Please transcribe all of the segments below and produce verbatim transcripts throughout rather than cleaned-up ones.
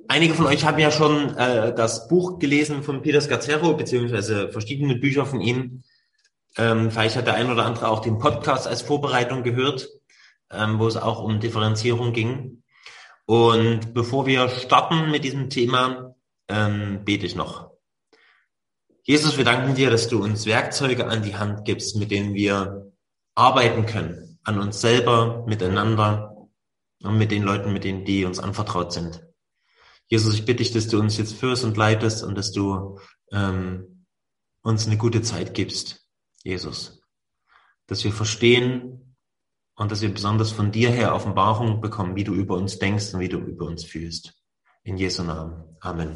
Einige von euch haben ja schon äh, das Buch gelesen von Peter Scazzero, beziehungsweise verschiedene Bücher von ihm. Ähm, vielleicht hat der ein oder andere auch den Podcast als Vorbereitung gehört, ähm, wo es auch um Differenzierung ging. Und bevor wir starten mit diesem Thema, ähm, bete ich noch. Jesus, wir danken dir, dass du uns Werkzeuge an die Hand gibst, mit denen wir arbeiten können, an uns selber, miteinander und mit den Leuten, mit denen die uns anvertraut sind. Jesus, ich bitte dich, dass du uns jetzt führst und leitest und dass du ähm, uns eine gute Zeit gibst, Jesus. Dass wir verstehen und dass wir besonders von dir her Offenbarung bekommen, wie du über uns denkst und wie du über uns fühlst. In Jesu Namen. Amen.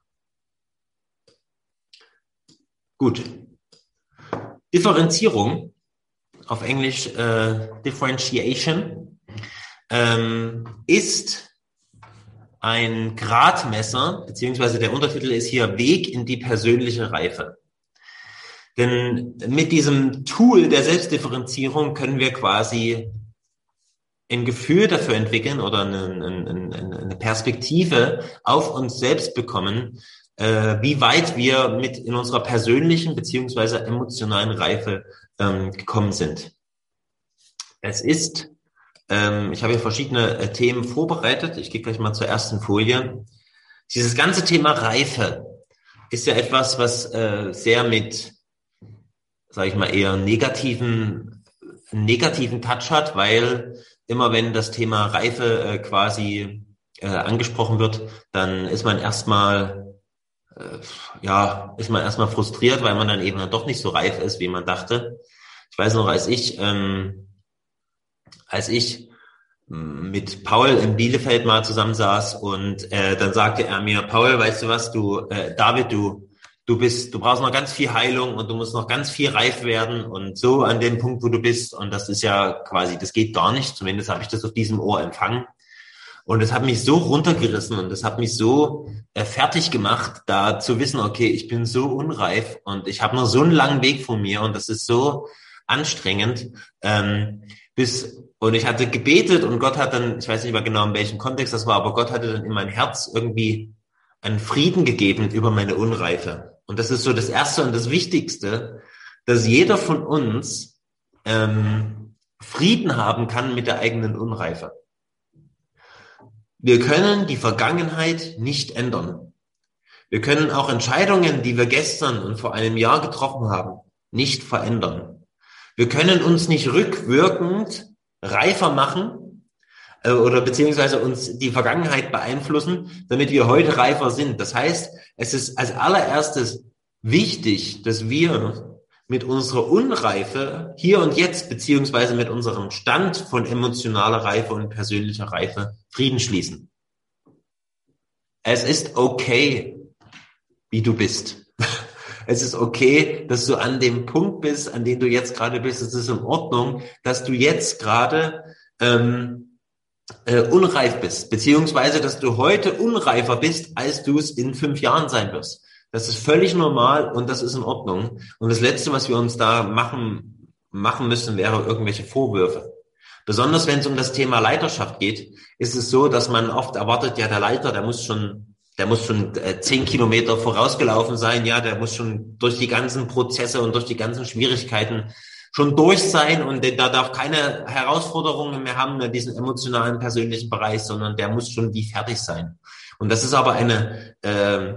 Gut. Differenzierung, auf Englisch äh, Differentiation, ähm, ist ein Gradmesser, beziehungsweise der Untertitel ist hier Weg in die persönliche Reife. Denn mit diesem Tool der Selbstdifferenzierung können wir quasi ein Gefühl dafür entwickeln oder eine, eine, eine Perspektive auf uns selbst bekommen, äh, wie weit wir mit in unserer persönlichen beziehungsweise emotionalen Reife ähm, gekommen sind. Es ist Ähm, ich habe hier verschiedene äh, Themen vorbereitet. Ich gehe gleich mal zur ersten Folie. Dieses ganze Thema Reife ist ja etwas, was äh, sehr mit, sage ich mal, eher negativen, negativen Touch hat, weil immer wenn das Thema Reife äh, quasi äh, angesprochen wird, dann ist man erstmal, äh, ja, ist man erstmal frustriert, weil man dann eben dann doch nicht so reif ist, wie man dachte. Ich weiß noch, als ich, ähm, als ich mit Paul in Bielefeld mal zusammensaß und äh, dann sagte er mir, Paul, weißt du was, du, äh, David, du, du bist, du brauchst noch ganz viel Heilung und du musst noch ganz viel reif werden und so an dem Punkt, wo du bist, und das ist ja quasi, das geht gar nicht, zumindest habe ich das auf diesem Ohr empfangen, und es hat mich so runtergerissen und es hat mich so äh, fertig gemacht, da zu wissen, okay, ich bin so unreif und ich habe noch so einen langen Weg vor mir und das ist so anstrengend, ähm, bis und ich hatte gebetet und Gott hat dann, ich weiß nicht mehr genau, in welchem Kontext das war, aber Gott hatte dann in mein Herz irgendwie einen Frieden gegeben über meine Unreife. Und das ist so das Erste und das Wichtigste, dass jeder von uns ähm, Frieden haben kann mit der eigenen Unreife. Wir können die Vergangenheit nicht ändern. Wir können auch Entscheidungen, die wir gestern und vor einem Jahr getroffen haben, nicht verändern. Wir können uns nicht rückwirkend reifer machen äh, oder beziehungsweise uns die Vergangenheit beeinflussen, damit wir heute reifer sind. Das heißt, es ist als allererstes wichtig, dass wir mit unserer Unreife hier und jetzt beziehungsweise mit unserem Stand von emotionaler Reife und persönlicher Reife Frieden schließen. Es ist okay, wie du bist. Es ist okay, dass du an dem Punkt bist, an dem du jetzt gerade bist. Es ist in Ordnung, dass du jetzt gerade ähm, äh, unreif bist, beziehungsweise dass du heute unreifer bist, als du es in fünf Jahren sein wirst. Das ist völlig normal und das ist in Ordnung. Und das Letzte, was wir uns da machen machen müssen, wäre irgendwelche Vorwürfe. Besonders wenn es um das Thema Leiterschaft geht, ist es so, dass man oft erwartet, ja, der Leiter, der muss schon Der muss schon äh, zehn Kilometer vorausgelaufen sein, ja, der muss schon durch die ganzen Prozesse und durch die ganzen Schwierigkeiten schon durch sein und der, da darf keine Herausforderungen mehr haben in diesem emotionalen, persönlichen Bereich, sondern der muss schon wie fertig sein. Und das ist aber eine, äh,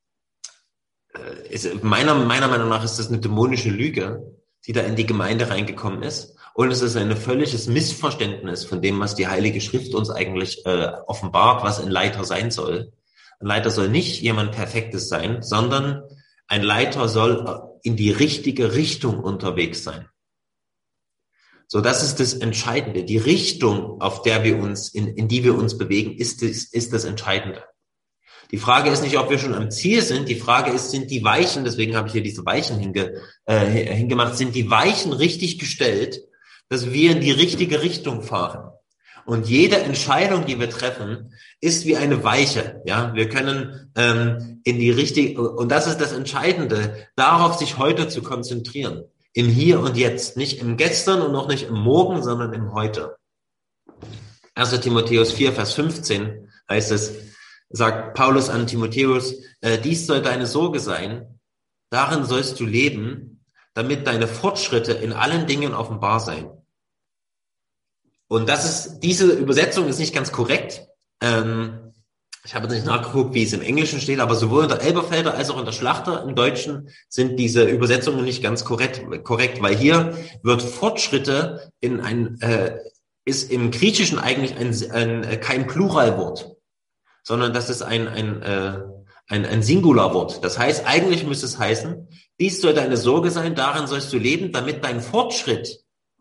ist, meiner, meiner Meinung nach ist das eine dämonische Lüge, die da in die Gemeinde reingekommen ist. Und es ist ein völliges Missverständnis von dem, was die Heilige Schrift uns eigentlich äh, offenbart, was ein Leiter sein soll. Ein Leiter soll nicht jemand Perfektes sein, sondern ein Leiter soll in die richtige Richtung unterwegs sein. So, das ist das Entscheidende. Die Richtung, auf der wir uns, in, in die wir uns bewegen, ist das, ist das Entscheidende. Die Frage ist nicht, ob wir schon am Ziel sind. Die Frage ist, sind die Weichen, deswegen habe ich hier diese Weichen hinge, äh, hingemacht, sind die Weichen richtig gestellt, dass wir in die richtige Richtung fahren. Und jede Entscheidung, die wir treffen, ist wie eine Weiche. Ja, wir können ähm, in die richtige, und das ist das Entscheidende, darauf sich heute zu konzentrieren. Im Hier und Jetzt. Nicht im Gestern und auch nicht im Morgen, sondern im Heute. erster Timotheus vier, Vers fünfzehn heißt es, sagt Paulus an Timotheus, äh, dies soll deine Sorge sein, darin sollst du leben, damit deine Fortschritte in allen Dingen offenbar seien. Und das ist, diese Übersetzung ist nicht ganz korrekt. Ähm, ich habe jetzt nicht nachgeguckt, wie es im Englischen steht, aber sowohl in der Elberfelder als auch in der Schlachter im Deutschen sind diese Übersetzungen nicht ganz korrekt, korrekt, weil hier wird Fortschritte in ein, äh, ist im Griechischen eigentlich ein, ein kein Pluralwort, sondern das ist ein, ein, äh, ein, ein Singularwort. Das heißt, eigentlich müsste es heißen, dies soll deine Sorge sein, darin sollst du leben, damit dein Fortschritt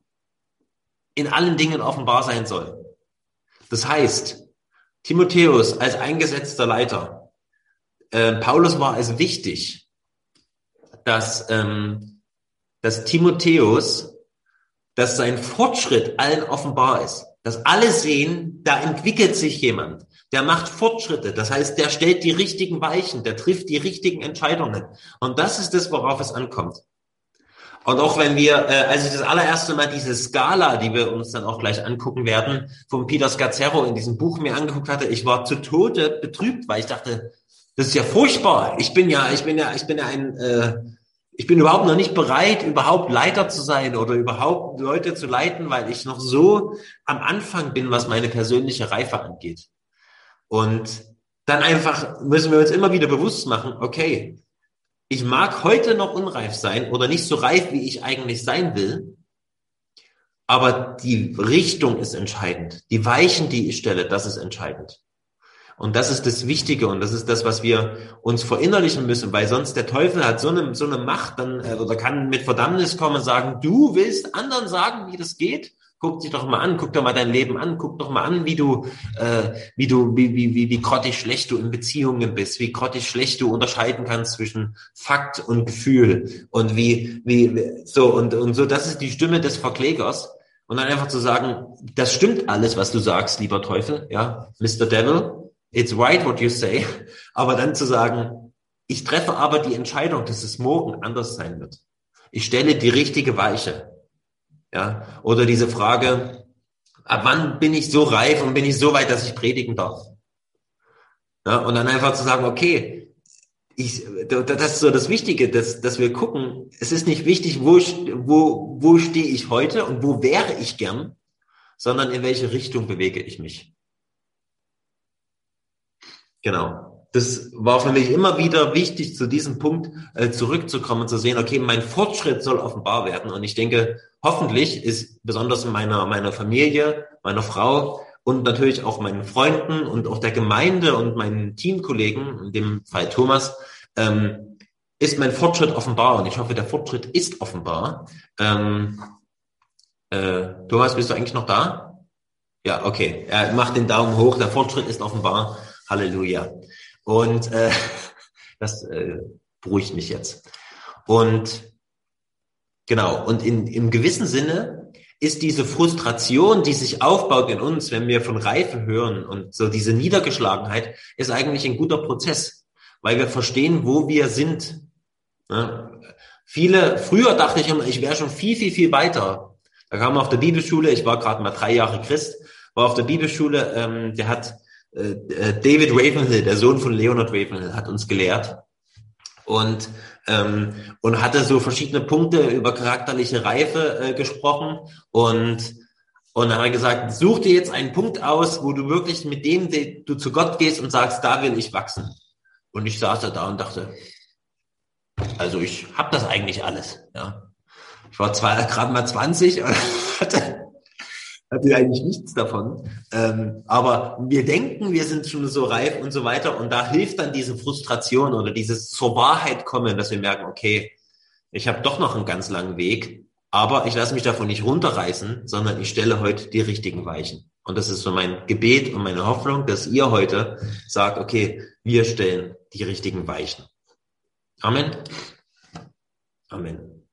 in allen Dingen offenbar sein soll. Das heißt, Timotheus als eingesetzter Leiter, äh, Paulus war es wichtig, dass, ähm, dass Timotheus, dass sein Fortschritt allen offenbar ist. Dass alle sehen, da entwickelt sich jemand, der macht Fortschritte. Das heißt, der stellt die richtigen Weichen, der trifft die richtigen Entscheidungen. Und das ist das, worauf es ankommt. Und auch wenn wir, äh, als ich das allererste Mal diese Skala, die wir uns dann auch gleich angucken werden, von Peter Scazzero in diesem Buch mir angeguckt hatte, ich war zu Tode betrübt, weil ich dachte, das ist ja furchtbar. Ich bin ja, ich bin ja, ich bin ja ein, äh, ich bin überhaupt noch nicht bereit, überhaupt Leiter zu sein oder überhaupt Leute zu leiten, weil ich noch so am Anfang bin, was meine persönliche Reife angeht. Und dann einfach müssen wir uns immer wieder bewusst machen, okay, ich mag heute noch unreif sein oder nicht so reif, wie ich eigentlich sein will, aber die Richtung ist entscheidend. Die Weichen, die ich stelle, das ist entscheidend. Und das ist das Wichtige und das ist das, was wir uns verinnerlichen müssen, weil sonst der Teufel hat so eine, so eine Macht, dann, oder kann mit Verdammnis kommen und sagen, du willst anderen sagen, wie das geht? Guck dich doch mal an, guck doch mal dein Leben an, guck doch mal an, wie du, äh, wie du, wie, wie, wie, wie grottig schlecht du in Beziehungen bist, wie grottig schlecht du unterscheiden kannst zwischen Fakt und Gefühl und wie, wie, so, und, und so, das ist die Stimme des Verklägers. Und dann einfach zu sagen, das stimmt alles, was du sagst, lieber Teufel, ja, Mister Devil, it's right what you say, aber dann zu sagen, ich treffe aber die Entscheidung, dass es morgen anders sein wird. Ich stelle die richtige Weiche. Ja, oder diese Frage, ab wann bin ich so reif und bin ich so weit, dass ich predigen darf? Ja, und dann einfach zu sagen, okay, ich, das ist so das Wichtige, dass, dass wir gucken, es ist nicht wichtig, wo, wo, wo stehe ich heute und wo wäre ich gern, sondern in welche Richtung bewege ich mich. Genau. Das war für mich immer wieder wichtig, zu diesem Punkt äh, zurückzukommen, zu sehen, okay, mein Fortschritt soll offenbar werden. Und ich denke, hoffentlich ist besonders in meiner, meiner Familie, meiner Frau und natürlich auch meinen Freunden und auch der Gemeinde und meinen Teamkollegen, in dem Fall Thomas, ähm, ist mein Fortschritt offenbar. Und ich hoffe, der Fortschritt ist offenbar. Ähm, äh, Thomas, bist du eigentlich noch da? Ja, okay. Er macht den Daumen hoch. Der Fortschritt ist offenbar. Halleluja. Und äh, das äh, beruhigt mich jetzt. Und genau, und in, im gewissen Sinne ist diese Frustration, die sich aufbaut in uns, wenn wir von Reife hören und so diese Niedergeschlagenheit, ist eigentlich ein guter Prozess, weil wir verstehen, wo wir sind. Ja? Viele, früher dachte ich immer, ich wäre schon viel, viel, viel weiter. Da kam auf der Bibelschule, ich war gerade mal drei Jahre Christ, war auf der Bibelschule, ähm, der hat David Ravenhill, der Sohn von Leonard Ravenhill, hat uns gelehrt und ähm, und hatte so verschiedene Punkte über charakterliche Reife äh, gesprochen und und dann hat er gesagt, such dir jetzt einen Punkt aus, wo du wirklich mit dem du zu Gott gehst und sagst, da will ich wachsen. Und ich saß da und dachte, also ich habe das eigentlich alles. Ja, ich war zwar gerade mal zwanzig und hatte hatte eigentlich nichts davon. Ähm, aber wir denken, wir sind schon so reif und so weiter. Und da hilft dann diese Frustration oder dieses zur Wahrheit kommen, dass wir merken, okay, ich habe doch noch einen ganz langen Weg, aber ich lasse mich davon nicht runterreißen, sondern ich stelle heute die richtigen Weichen. Und das ist so mein Gebet und meine Hoffnung, dass ihr heute sagt, okay, wir stellen die richtigen Weichen. Amen. Amen.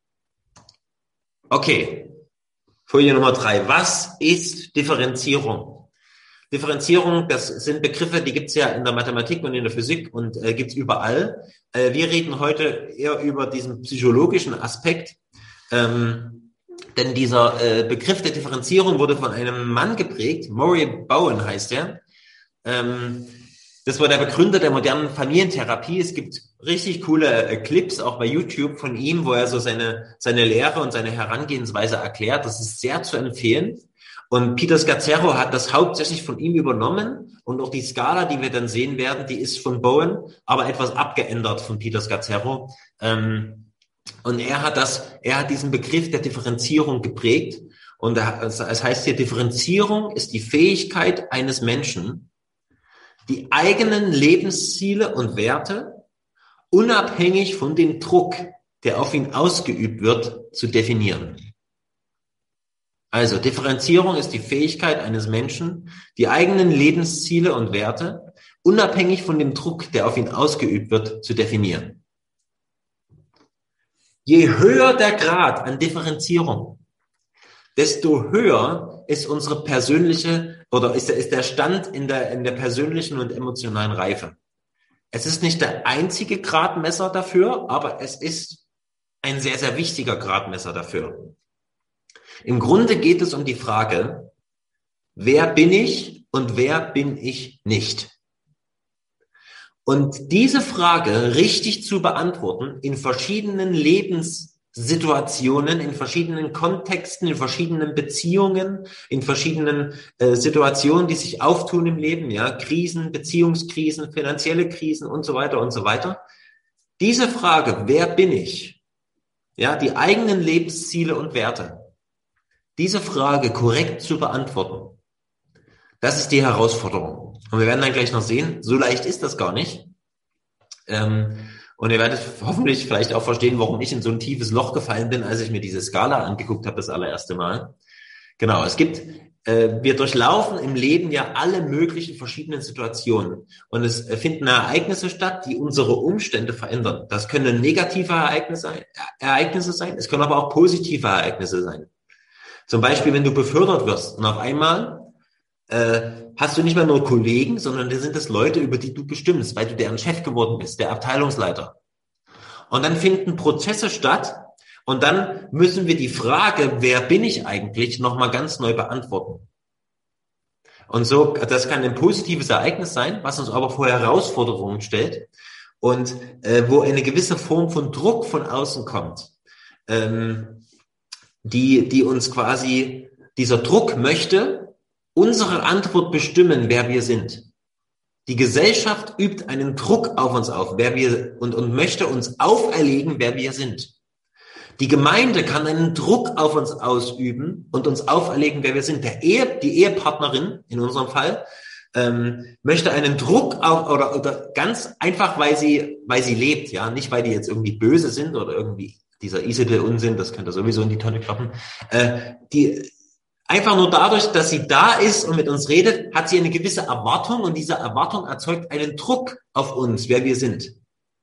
Okay. Folie Nummer drei. Was ist Differenzierung? Differenzierung, das sind Begriffe, die gibt's ja in der Mathematik und in der Physik und äh, gibt's überall. Äh, wir reden heute eher über diesen psychologischen Aspekt, ähm, denn dieser äh, Begriff der Differenzierung wurde von einem Mann geprägt, Murray Bowen heißt er. Ähm, Das war der Begründer der modernen Familientherapie. Es gibt richtig coole äh, Clips auch bei YouTube von ihm, wo er so seine seine Lehre und seine Herangehensweise erklärt. Das ist sehr zu empfehlen. Und Peter Scazzero hat das hauptsächlich von ihm übernommen. Und auch die Skala, die wir dann sehen werden, die ist von Bowen, aber etwas abgeändert von Peter Scazzero. Ähm, und er hat das, er hat diesen Begriff der Differenzierung geprägt. Und es heißt hier, Differenzierung ist die Fähigkeit eines Menschen, die eigenen Lebensziele und Werte unabhängig von dem Druck, der auf ihn ausgeübt wird, zu definieren. Also Differenzierung ist die Fähigkeit eines Menschen, die eigenen Lebensziele und Werte unabhängig von dem Druck, der auf ihn ausgeübt wird, zu definieren. Je höher der Grad an Differenzierung, desto höher ist unsere persönliche oder ist der, ist der Stand in der, in der persönlichen und emotionalen Reife. Es ist nicht der einzige Gradmesser dafür, aber es ist ein sehr, sehr wichtiger Gradmesser dafür. Im Grunde geht es um die Frage, wer bin ich und wer bin ich nicht? Und diese Frage richtig zu beantworten in verschiedenen Lebenssituationen, in verschiedenen Kontexten, in verschiedenen Beziehungen, in verschiedenen äh, Situationen, die sich auftun im Leben, ja, Krisen, Beziehungskrisen, finanzielle Krisen und so weiter und so weiter. Diese Frage, wer bin ich? Ja, die eigenen Lebensziele und Werte. Diese Frage korrekt zu beantworten, das ist die Herausforderung. Und wir werden dann gleich noch sehen, so leicht ist das gar nicht. Ähm, und ihr werdet hoffentlich vielleicht auch verstehen, warum ich in so ein tiefes Loch gefallen bin, als ich mir diese Skala angeguckt habe, das allererste Mal. Genau, es gibt, äh, wir durchlaufen im Leben ja alle möglichen verschiedenen Situationen. Und es finden Ereignisse statt, die unsere Umstände verändern. Das können negative Ereignisse, Ereignisse sein, es können aber auch positive Ereignisse sein. Zum Beispiel, wenn du befördert wirst und auf einmal äh, hast du nicht mehr nur Kollegen, sondern da sind es Leute, über die du bestimmst, weil du deren Chef geworden bist, der Abteilungsleiter. Und dann finden Prozesse statt und dann müssen wir die Frage, wer bin ich eigentlich, nochmal ganz neu beantworten. Und so, das kann ein positives Ereignis sein, was uns aber vor Herausforderungen stellt und äh, wo eine gewisse Form von Druck von außen kommt. Ähm, die, die uns quasi, dieser Druck möchte unsere Antwort bestimmen, wer wir sind. Die Gesellschaft übt einen Druck auf uns auf, wer wir, und, und möchte uns auferlegen, wer wir sind. Die Gemeinde kann einen Druck auf uns ausüben und uns auferlegen, wer wir sind. Der Ehe, die Ehepartnerin, in unserem Fall, ähm, möchte einen Druck auf, oder, oder ganz einfach, weil sie, weil sie lebt, ja, nicht weil die jetzt irgendwie böse sind oder irgendwie dieser Isabel-Unsinn, das könnte sowieso in die Tonne kloppen, äh, die einfach nur dadurch, dass sie da ist und mit uns redet, hat sie eine gewisse Erwartung und diese Erwartung erzeugt einen Druck auf uns, wer wir sind.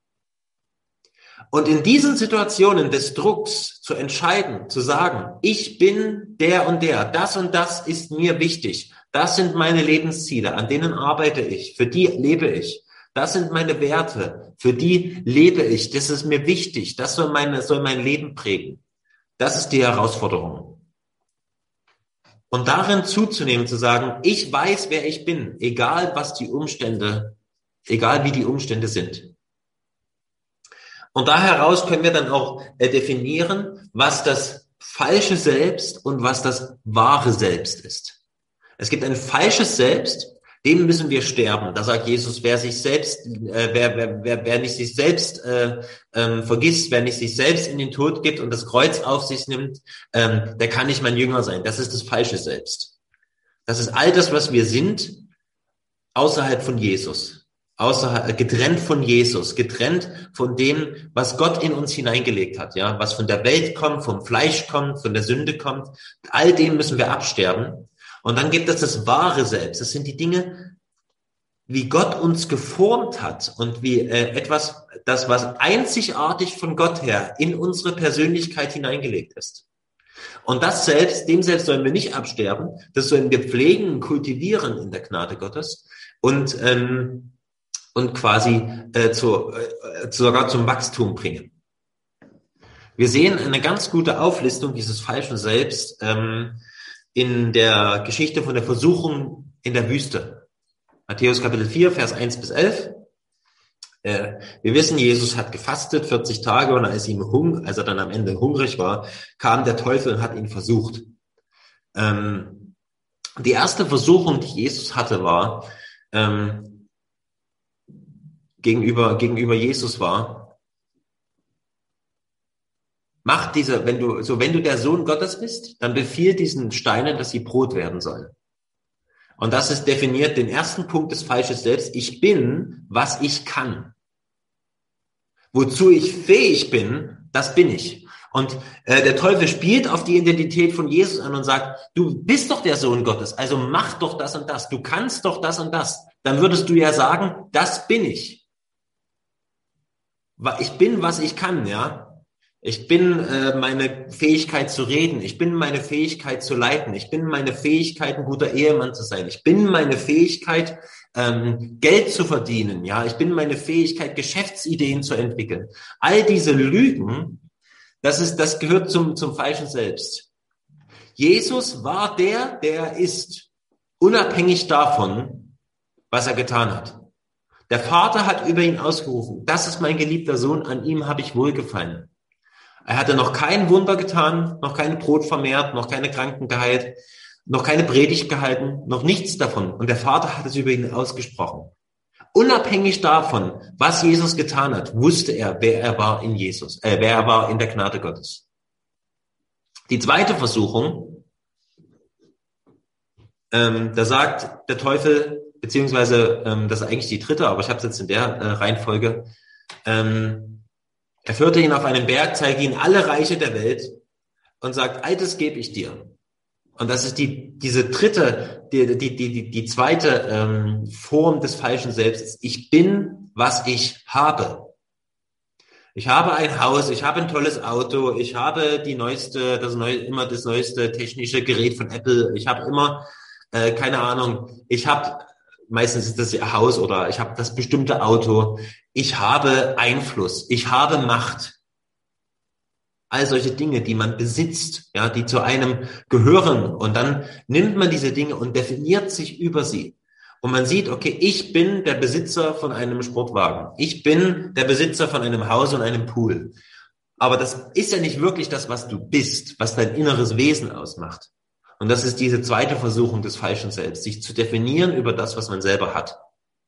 Und in diesen Situationen des Drucks zu entscheiden, zu sagen, ich bin der und der, das und das ist mir wichtig, das sind meine Lebensziele, an denen arbeite ich, für die lebe ich. Das sind meine Werte, für die lebe ich, das ist mir wichtig, das soll, meine, soll mein Leben prägen. Das ist die Herausforderung. Und darin zuzunehmen, zu sagen, ich weiß, wer ich bin, egal was die Umstände, egal wie die Umstände sind. Und da heraus können wir dann auch äh, definieren, was das falsche Selbst und was das wahre Selbst ist. Es gibt ein falsches Selbst, dem müssen wir sterben. Da sagt Jesus, wer sich selbst, äh, wer, wer, wer, wer nicht sich selbst äh, ähm, vergisst, wer nicht sich selbst in den Tod gibt und das Kreuz auf sich nimmt, ähm, der kann nicht mein Jünger sein. Das ist das falsche Selbst. Das ist all das, was wir sind, außerhalb von Jesus, außerhalb, getrennt von Jesus, getrennt von dem, was Gott in uns hineingelegt hat, ja, was von der Welt kommt, vom Fleisch kommt, von der Sünde kommt. All dem müssen wir absterben. Und dann gibt es das wahre Selbst. Das sind die Dinge, wie Gott uns geformt hat und wie äh, etwas, das, was einzigartig von Gott her in unsere Persönlichkeit hineingelegt ist. Und das selbst, dem selbst sollen wir nicht absterben, das sollen wir pflegen und kultivieren in der Gnade Gottes und, ähm, und quasi äh, zu, äh, sogar zum Wachstum bringen. Wir sehen eine ganz gute Auflistung dieses falschen Selbst ähm, in der Geschichte von der Versuchung in der Wüste. Matthäus Kapitel vier, Vers eins bis elf. Äh, wir wissen, Jesus hat gefastet vierzig Tage und als, ihm hung, als er dann am Ende hungrig war, kam der Teufel und hat ihn versucht. Ähm, die erste Versuchung, die Jesus hatte, war, ähm, gegenüber, gegenüber Jesus war, mach diese, wenn du, so, wenn du der Sohn Gottes bist, dann befiehl diesen Steinen, dass sie Brot werden sollen. Und das ist definiert den ersten Punkt des Falsches selbst. Ich bin, was ich kann. Wozu ich fähig bin, das bin ich. Und äh, der Teufel spielt auf die Identität von Jesus an und sagt, du bist doch der Sohn Gottes, also mach doch das und das. Du kannst doch das und das. Dann würdest du ja sagen, das bin ich. Ich bin, was ich kann, ja. Ich bin äh, meine Fähigkeit zu reden. Ich bin meine Fähigkeit zu leiten. Ich bin meine Fähigkeit, ein guter Ehemann zu sein. Ich bin meine Fähigkeit, ähm, Geld zu verdienen. Ja, ich bin meine Fähigkeit, Geschäftsideen zu entwickeln. All diese Lügen, das ist, das gehört zum zum falschen Selbst. Jesus war der, der er ist, unabhängig davon, was er getan hat. Der Vater hat über ihn ausgerufen: Das ist mein geliebter Sohn, an ihm habe ich wohlgefallen. Er hatte noch kein Wunder getan, noch kein Brot vermehrt, noch keine Kranken geheilt, noch keine Predigt gehalten, noch nichts davon. Und der Vater hat es über ihn ausgesprochen. Unabhängig davon, was Jesus getan hat, wusste er, wer er war in Jesus, äh, wer er war in der Gnade Gottes. Die zweite Versuchung, ähm, da sagt der Teufel, beziehungsweise ähm, das ist eigentlich die dritte, aber ich habe es jetzt in der äh, Reihenfolge, ähm, er führte ihn auf einen Berg, zeigte ihn alle Reiche der Welt und sagt, all das gebe ich dir. Und das ist die diese dritte, die die die die zweite ähm, Form des falschen Selbstes. Ich bin, was ich habe. Ich habe ein Haus, ich habe ein tolles Auto, ich habe die neueste, das neue, immer das neueste technische Gerät von Apple. Ich habe immer, äh, keine Ahnung, ich habe meistens ist das ihr Haus oder ich habe das bestimmte Auto. Ich habe Einfluss, ich habe Macht. All solche Dinge, die man besitzt, ja, die zu einem gehören. Und dann nimmt man diese Dinge und definiert sich über sie. Und man sieht, okay, ich bin der Besitzer von einem Sportwagen. Ich bin der Besitzer von einem Haus und einem Pool. Aber das ist ja nicht wirklich das, was du bist, was dein inneres Wesen ausmacht. Und das ist diese zweite Versuchung des falschen Selbst, sich zu definieren über das, was man selber hat.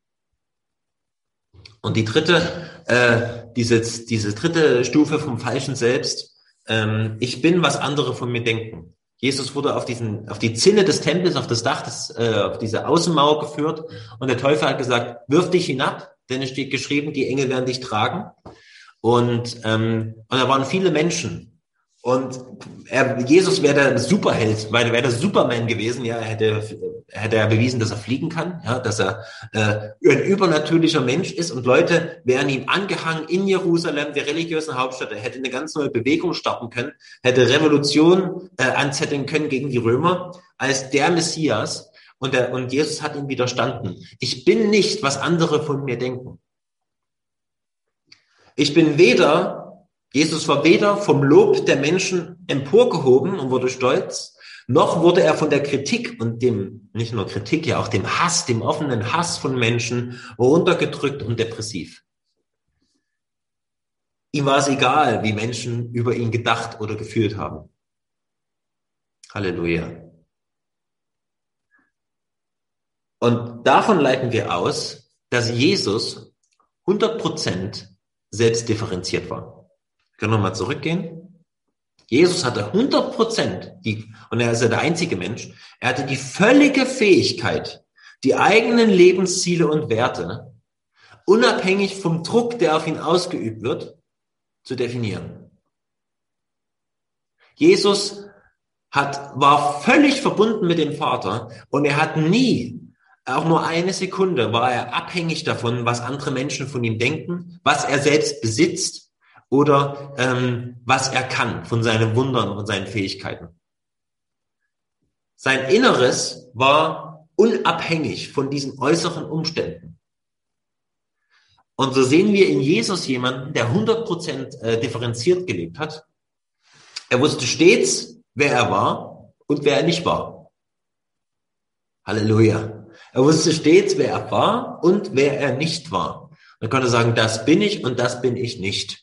Und die dritte, äh, diese, diese dritte Stufe vom falschen Selbst, ähm, ich bin, was andere von mir denken. Jesus wurde auf diesen, auf die Zinne des Tempels, auf das Dach des, äh, auf diese Außenmauer geführt und der Teufel hat gesagt, wirf dich hinab, denn es steht geschrieben, die Engel werden dich tragen. Und, ähm, und da waren viele Menschen. Und er, Jesus wäre der Superheld, weil er wäre der Superman gewesen. Ja, er hätte, hätte er bewiesen, dass er fliegen kann, ja, dass er äh, ein übernatürlicher Mensch ist. Und Leute wären ihm angehangen in Jerusalem, der religiösen Hauptstadt. Er hätte eine ganz neue Bewegung starten können, hätte Revolution äh, anzetteln können gegen die Römer als der Messias. Und, der, und Jesus hat ihm widerstanden. Ich bin nicht, was andere von mir denken. Ich bin weder Jesus war weder vom Lob der Menschen emporgehoben und wurde stolz, noch wurde er von der Kritik und dem, nicht nur Kritik, ja auch dem Hass, dem offenen Hass von Menschen runtergedrückt und depressiv. Ihm war es egal, wie Menschen über ihn gedacht oder gefühlt haben. Halleluja. Und davon leiten wir aus, dass Jesus hundert Prozent selbst differenziert war. Können wir mal zurückgehen? Jesus hatte hundert Prozent, die, und er ist ja der einzige Mensch, er hatte die völlige Fähigkeit, die eigenen Lebensziele und Werte, unabhängig vom Druck, der auf ihn ausgeübt wird, zu definieren. Jesus hat, war völlig verbunden mit dem Vater und er hat nie, auch nur eine Sekunde, war er abhängig davon, was andere Menschen von ihm denken, was er selbst besitzt, oder ähm, was er kann von seinen Wundern und seinen Fähigkeiten. Sein Inneres war unabhängig von diesen äußeren Umständen. Und so sehen wir in Jesus jemanden, der hundert Prozent äh, differenziert gelebt hat. Er wusste stets, wer er war und wer er nicht war. Halleluja. Er wusste stets, wer er war und wer er nicht war. Er konnte sagen, das bin ich und das bin ich nicht.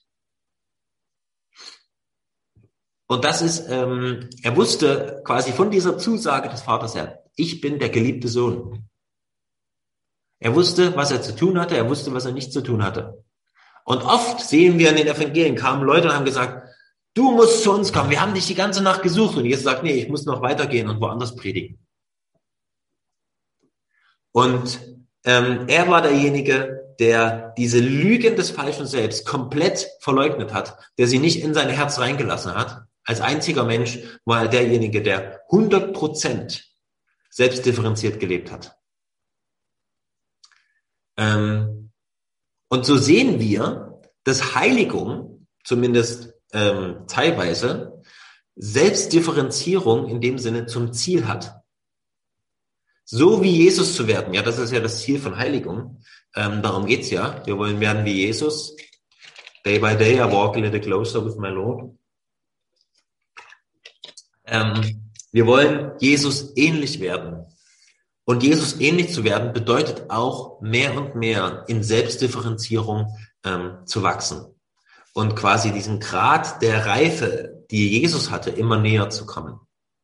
Und das ist, ähm, er wusste quasi von dieser Zusage des Vaters her, ich bin der geliebte Sohn. Er wusste, was er zu tun hatte, er wusste, was er nicht zu tun hatte. Und oft sehen wir in den Evangelien, kamen Leute und haben gesagt, du musst zu uns kommen, wir haben dich die ganze Nacht gesucht. Und Jesus sagt, nee, ich muss noch weitergehen und woanders predigen. Und ähm, er war derjenige, der diese Lügen des falschen Selbst komplett verleugnet hat, der sie nicht in sein Herz reingelassen hat. Als einziger Mensch war er derjenige, der hundert Prozent selbstdifferenziert gelebt hat. Ähm, und so sehen wir, dass Heiligung, zumindest ähm, teilweise, Selbstdifferenzierung in dem Sinne zum Ziel hat. So wie Jesus zu werden, ja, das ist ja das Ziel von Heiligung. Ähm, darum geht's ja. Wir wollen werden wie Jesus. Day by day, I walk a little closer with my Lord. Ähm, wir wollen Jesus ähnlich werden. Und Jesus ähnlich zu werden bedeutet auch mehr und mehr in Selbstdifferenzierung ähm, zu wachsen und quasi diesen Grad der Reife, die Jesus hatte, immer näher zu kommen.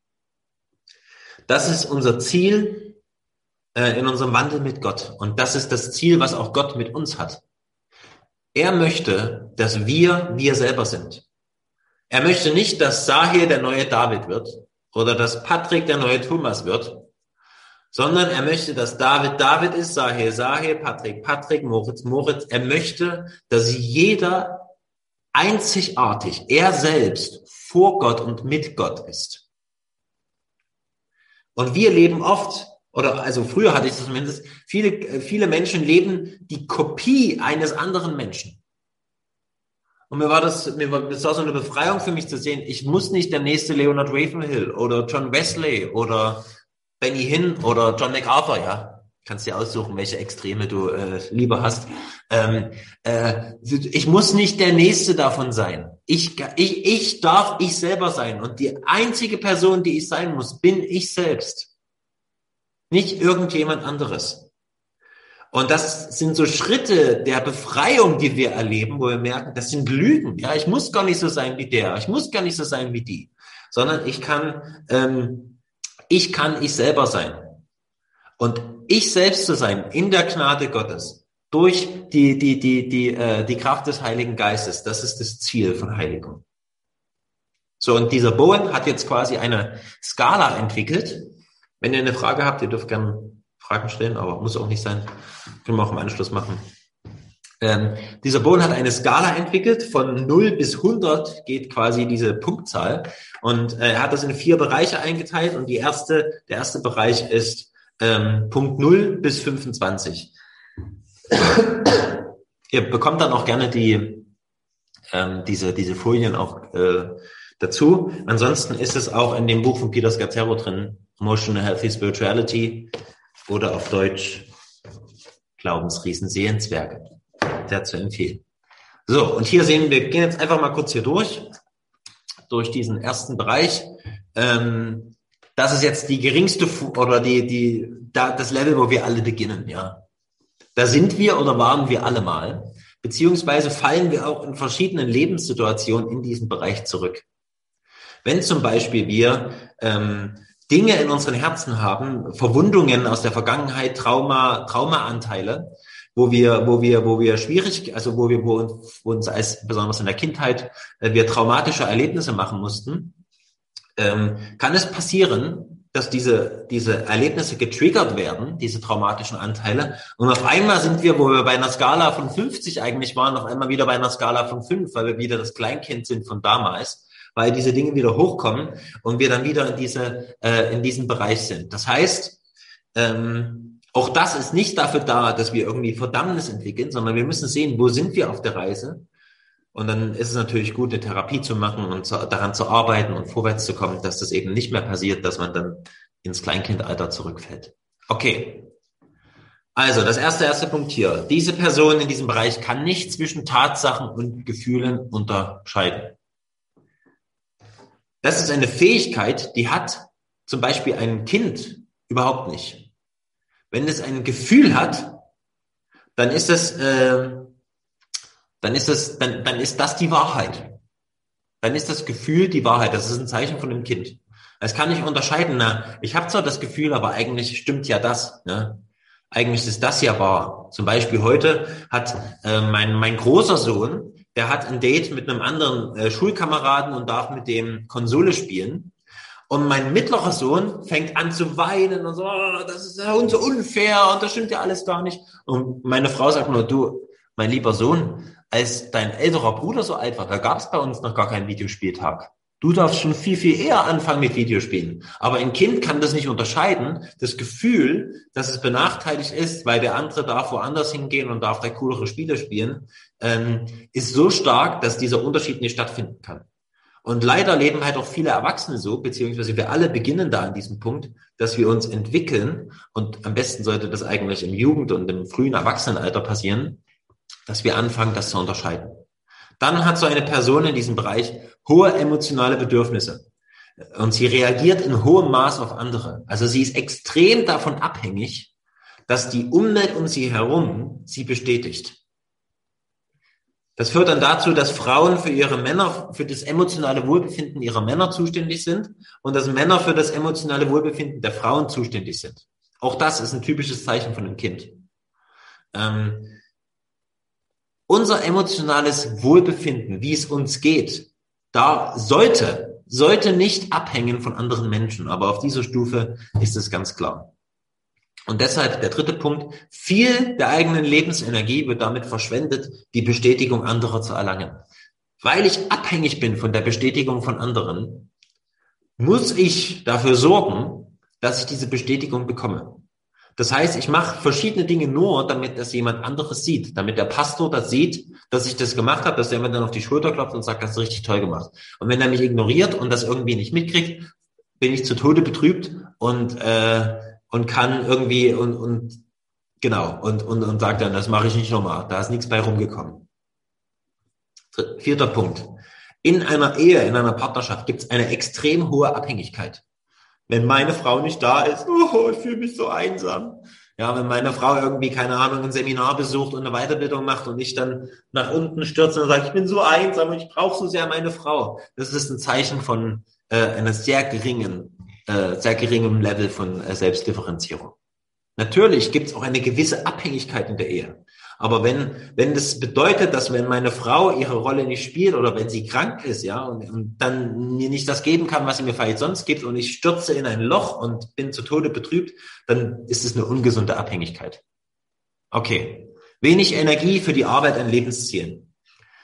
Das ist unser Ziel äh, in unserem Wandel mit Gott. Und das ist das Ziel, was auch Gott mit uns hat. Er möchte, dass wir wir selber sind. Er möchte nicht, dass Sahir der neue David wird oder dass Patrick der neue Thomas wird, sondern er möchte, dass David David ist, Sahir Sahir, Patrick Patrick, Moritz Moritz. Er möchte, dass jeder einzigartig, er selbst, vor Gott und mit Gott ist. Und wir leben oft, oder also früher hatte ich das zumindest, viele, viele Menschen leben die Kopie eines anderen Menschen. Und mir war das, mir war, das war so eine Befreiung für mich zu sehen, ich muss nicht der nächste Leonard Ravenhill oder John Wesley oder Benny Hinn oder John MacArthur, ja, kannst dir aussuchen, welche Extreme du äh, lieber hast. Ähm, äh, ich muss nicht der Nächste davon sein. Ich, ich, ich darf ich selber sein. Und die einzige Person, die ich sein muss, bin ich selbst. Nicht irgendjemand anderes. Und das sind so Schritte der Befreiung, die wir erleben, wo wir merken, das sind Lügen. Ja, ich muss gar nicht so sein wie der. Ich muss gar nicht so sein wie die. Sondern ich kann, ähm, ich kann ich selber sein. Und ich selbst zu sein in der Gnade Gottes durch die die die die äh, die Kraft des Heiligen Geistes, das ist das Ziel von Heiligung. So, und dieser Bowen hat jetzt quasi eine Skala entwickelt. Wenn ihr eine Frage habt, ihr dürft gerne Fragen stellen, aber muss auch nicht sein, können wir auch im Anschluss machen. Ähm, dieser Bowen hat eine Skala entwickelt, von null bis hundert geht quasi diese Punktzahl, und äh, er hat das in vier Bereiche eingeteilt, und die erste der erste Bereich ist Ähm, Punkt null bis fünfundzwanzig. Ihr bekommt dann auch gerne die ähm, diese diese Folien auch äh, dazu. Ansonsten ist es auch in dem Buch von Peter Scazzaro drin, Emotional Healthy Spirituality, oder auf Deutsch Glaubensriesen Sehenswerke. Sehr zu empfehlen. So, und hier sehen wir, gehen jetzt einfach mal kurz hier durch, durch diesen ersten Bereich. Ähm, Das ist jetzt die geringste oder die die da das Level, wo wir alle beginnen, ja. Da sind wir oder waren wir alle mal, beziehungsweise fallen wir auch in verschiedenen Lebenssituationen in diesen Bereich zurück. Wenn zum Beispiel wir ähm, Dinge in unseren Herzen haben, Verwundungen aus der Vergangenheit, Trauma, Traumaanteile, wo wir, wo wir, wo wir schwierig, also wo wir, wo uns, wo uns als besonders in der Kindheit äh, wir traumatische Erlebnisse machen mussten. Ähm, kann es passieren, dass diese diese Erlebnisse getriggert werden, diese traumatischen Anteile, und auf einmal sind wir, wo wir bei einer Skala von fünfzig eigentlich waren, auf einmal wieder bei einer Skala von fünf, weil wir wieder das Kleinkind sind von damals, weil diese Dinge wieder hochkommen und wir dann wieder in diese äh, in diesem Bereich sind. Das heißt, ähm, auch das ist nicht dafür da, dass wir irgendwie Verdammnis entwickeln, sondern wir müssen sehen, wo sind wir auf der Reise. Und dann ist es natürlich gut, eine Therapie zu machen und zu, daran zu arbeiten und vorwärts zu kommen, dass das eben nicht mehr passiert, dass man dann ins Kleinkindalter zurückfällt. Okay. Also, das erste, erste Punkt hier. Diese Person in diesem Bereich kann nicht zwischen Tatsachen und Gefühlen unterscheiden. Das ist eine Fähigkeit, die hat zum Beispiel ein Kind überhaupt nicht. Wenn es ein Gefühl hat, dann ist das, äh, dann ist das, dann, dann ist das die Wahrheit. Dann ist das Gefühl die Wahrheit. Das ist ein Zeichen von dem Kind. Es kann nicht unterscheiden, na, ich habe zwar das Gefühl, aber eigentlich stimmt ja das. Ne? Eigentlich ist das ja wahr. Zum Beispiel heute hat äh, mein mein großer Sohn, der hat ein Date mit einem anderen äh, Schulkameraden und darf mit dem Konsole spielen. Und mein mittlerer Sohn fängt an zu weinen und so, oh, das ist ja so unfair und das stimmt ja alles gar nicht. Und meine Frau sagt nur, du, mein lieber Sohn, als dein älterer Bruder so alt war, da gab es bei uns noch gar keinen Videospieltag. Du darfst schon viel, viel eher anfangen mit Videospielen. Aber ein Kind kann das nicht unterscheiden. Das Gefühl, dass es benachteiligt ist, weil der andere darf woanders hingehen und darf da coolere Spiele spielen, ähm, ist so stark, dass dieser Unterschied nicht stattfinden kann. Und leider leben halt auch viele Erwachsene so, beziehungsweise wir alle beginnen da an diesem Punkt, dass wir uns entwickeln. Und am besten sollte das eigentlich im Jugend- und im frühen Erwachsenenalter passieren, dass wir anfangen, das zu unterscheiden. Dann hat so eine Person in diesem Bereich hohe emotionale Bedürfnisse und sie reagiert in hohem Maß auf andere. Also sie ist extrem davon abhängig, dass die Umwelt um sie herum sie bestätigt. Das führt dann dazu, dass Frauen für ihre Männer, für das emotionale Wohlbefinden ihrer Männer zuständig sind und dass Männer für das emotionale Wohlbefinden der Frauen zuständig sind. Auch das ist ein typisches Zeichen von einem Kind. Ähm, Unser emotionales Wohlbefinden, wie es uns geht, da sollte, sollte nicht abhängen von anderen Menschen. Aber auf dieser Stufe ist es ganz klar. Und deshalb der dritte Punkt, viel der eigenen Lebensenergie wird damit verschwendet, die Bestätigung anderer zu erlangen. Weil ich abhängig bin von der Bestätigung von anderen, muss ich dafür sorgen, dass ich diese Bestätigung bekomme. Das heißt, ich mache verschiedene Dinge nur, damit das jemand anderes sieht, damit der Pastor das sieht, dass ich das gemacht habe, dass der mir dann auf die Schulter klopft und sagt, das ist richtig toll gemacht. Und wenn er mich ignoriert und das irgendwie nicht mitkriegt, bin ich zu Tode betrübt und äh, und kann irgendwie und und genau und und und sagt dann, das mache ich nicht nochmal, da ist nichts bei rumgekommen. Vierter Punkt: In einer Ehe, in einer Partnerschaft gibt es eine extrem hohe Abhängigkeit. Wenn meine Frau nicht da ist, oh, ich fühle mich so einsam. Ja, wenn meine Frau irgendwie, keine Ahnung, ein Seminar besucht und eine Weiterbildung macht und ich dann nach unten stürze und sage, ich bin so einsam und ich brauche so sehr meine Frau. Das ist ein Zeichen von äh, einer sehr geringen, äh, sehr geringem Level von äh, Selbstdifferenzierung. Natürlich gibt es auch eine gewisse Abhängigkeit in der Ehe. Aber wenn wenn das bedeutet, dass wenn meine Frau ihre Rolle nicht spielt oder wenn sie krank ist, ja, und, und dann mir nicht das geben kann, was sie mir vielleicht sonst gibt und ich stürze in ein Loch und bin zu Tode betrübt, dann ist es eine ungesunde Abhängigkeit. Okay. Wenig Energie für die Arbeit an Lebenszielen.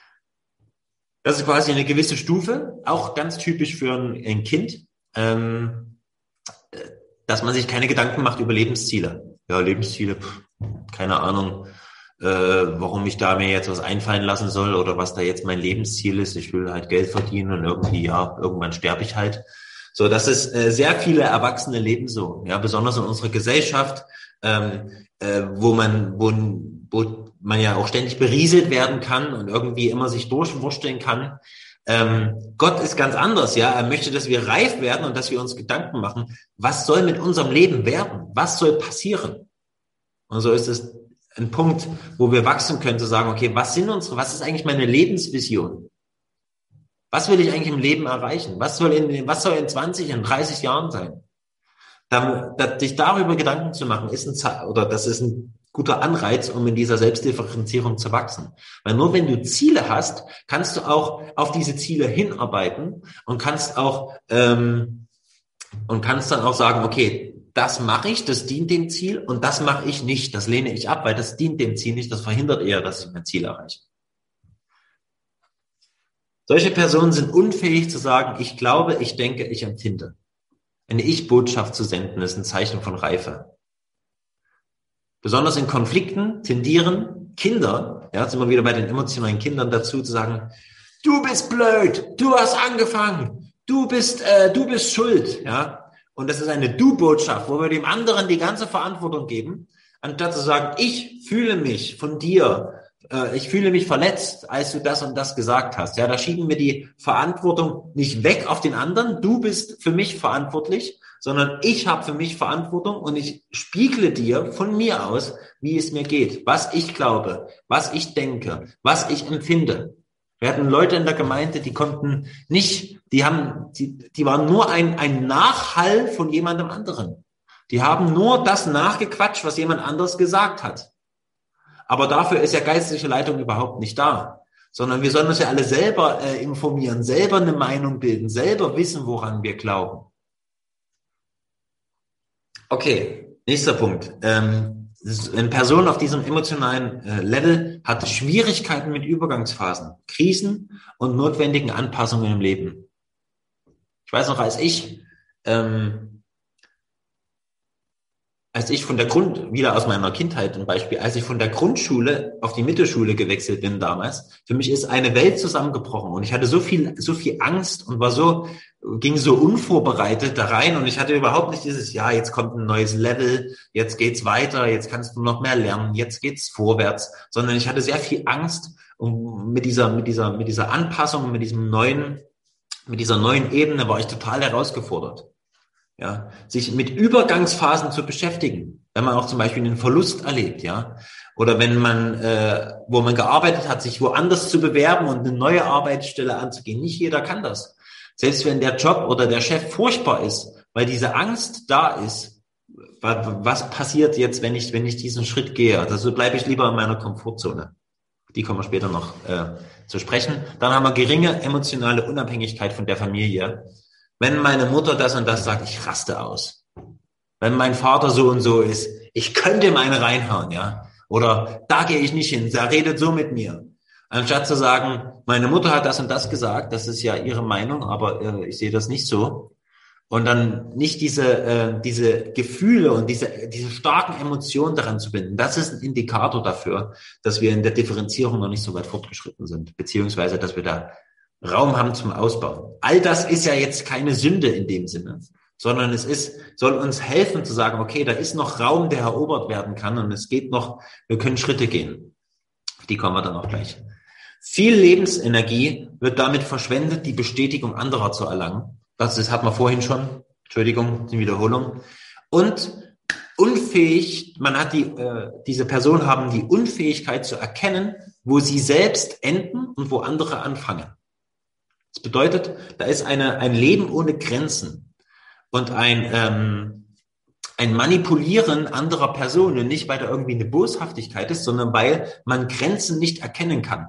Das ist quasi eine gewisse Stufe, auch ganz typisch für ein, ein Kind, ähm, dass man sich keine Gedanken macht über Lebensziele. Ja, Lebensziele, pff, keine Ahnung, äh, warum ich da mir jetzt was einfallen lassen soll oder was da jetzt mein Lebensziel ist. Ich will halt Geld verdienen und irgendwie, ja, irgendwann sterbe ich halt. So, das ist äh, sehr viele Erwachsene leben so, ja, besonders in unserer Gesellschaft, ähm, äh, wo man, wo, wo man ja auch ständig berieselt werden kann und irgendwie immer sich durchwursteln kann. Ähm, Gott ist ganz anders, ja. Er möchte, dass wir reif werden und dass wir uns Gedanken machen, was soll mit unserem Leben werden? Was soll passieren? Und so ist es ein Punkt, wo wir wachsen können, zu sagen, okay, was sind unsere, was ist eigentlich meine Lebensvision? Was will ich eigentlich im Leben erreichen? Was soll in, was soll in zwanzig, in dreißig Jahren sein? Dann, da, sich darüber Gedanken zu machen, ist ein, oder das ist ein guter Anreiz, um in dieser Selbstdifferenzierung zu wachsen. Weil nur wenn du Ziele hast, kannst du auch auf diese Ziele hinarbeiten und kannst auch, ähm, und kannst dann auch sagen, okay, das mache ich, das dient dem Ziel und das mache ich nicht, das lehne ich ab, weil das dient dem Ziel nicht, das verhindert eher, dass ich mein Ziel erreiche. Solche Personen sind unfähig zu sagen, ich glaube, ich denke, ich empfinde. Eine Ich-Botschaft zu senden, ist ein Zeichen von Reife. Besonders in Konflikten tendieren Kinder, ja, jetzt sind wir wieder bei den emotionalen Kindern dazu, zu sagen, du bist blöd, du hast angefangen, du bist, äh, du bist schuld, ja. Und das ist eine Du-Botschaft, wo wir dem anderen die ganze Verantwortung geben, anstatt zu sagen, ich fühle mich von dir äh, ich fühle mich verletzt, als du das und das gesagt hast. Ja, da schieben wir die Verantwortung nicht weg auf den anderen. Du bist für mich verantwortlich, sondern ich habe für mich Verantwortung und ich spiegle dir von mir aus, wie es mir geht, was ich glaube, was ich denke, was ich empfinde. Wir hatten Leute in der Gemeinde, die konnten nicht, die haben, die, die waren nur ein, ein Nachhall von jemandem anderen. Die haben nur das nachgequatscht, was jemand anderes gesagt hat. Aber dafür ist ja geistliche Leitung überhaupt nicht da, sondern wir sollen uns ja alle selber äh, informieren, selber eine Meinung bilden, selber wissen, woran wir glauben. Okay, nächster Punkt. Ähm, eine Person auf diesem emotionalen äh, Level hat Schwierigkeiten mit Übergangsphasen, Krisen und notwendigen Anpassungen im Leben. Ich weiß noch, als ich ähm, als ich von der Grund, wieder aus meiner Kindheit ein Beispiel, als ich von der Grundschule auf die Mittelschule gewechselt bin damals, für mich ist eine Welt zusammengebrochen und ich hatte so viel, so viel Angst und war so, ging so unvorbereitet da rein und ich hatte überhaupt nicht dieses, ja, jetzt kommt ein neues Level, jetzt geht's weiter, jetzt kannst du noch mehr lernen, jetzt geht's vorwärts, sondern ich hatte sehr viel Angst und mit dieser, mit dieser, mit dieser Anpassung, mit diesem neuen, mit dieser neuen Ebene war ich total herausgefordert. Ja, sich mit Übergangsphasen zu beschäftigen, wenn man auch zum Beispiel einen Verlust erlebt, ja, oder wenn man, äh, wo man gearbeitet hat, sich woanders zu bewerben und eine neue Arbeitsstelle anzugehen. Nicht jeder kann das. Selbst wenn der Job oder der Chef furchtbar ist, weil diese Angst da ist, was passiert jetzt, wenn ich, wenn ich diesen Schritt gehe? Also bleibe ich lieber in meiner Komfortzone. Die kommen wir später noch äh, zu sprechen. Dann haben wir geringe emotionale Unabhängigkeit von der Familie. Wenn meine Mutter das und das sagt, ich raste aus. Wenn mein Vater so und so ist, ich könnte ihm eine reinhauen, ja. Oder da gehe ich nicht hin, der redet so mit mir. Anstatt zu sagen, meine Mutter hat das und das gesagt, das ist ja ihre Meinung, aber äh, ich sehe das nicht so. Und dann nicht diese äh, diese Gefühle und diese diese starken Emotionen daran zu binden. Das ist ein Indikator dafür, dass wir in der Differenzierung noch nicht so weit fortgeschritten sind, beziehungsweise dass wir da Raum haben zum Ausbauen. All das ist ja jetzt keine Sünde in dem Sinne, sondern es ist, soll uns helfen zu sagen, okay, da ist noch Raum, der erobert werden kann und es geht noch, wir können Schritte gehen. Auf die kommen wir dann auch gleich. Viel Lebensenergie wird damit verschwendet, die Bestätigung anderer zu erlangen. Das, das hat man vorhin schon. Entschuldigung, die Wiederholung. Und unfähig, man hat die, äh, diese Personen haben die Unfähigkeit zu erkennen, wo sie selbst enden und wo andere anfangen. Das bedeutet, da ist eine, ein Leben ohne Grenzen und ein, ähm, ein Manipulieren anderer Personen, nicht weil da irgendwie eine Boshaftigkeit ist, sondern weil man Grenzen nicht erkennen kann.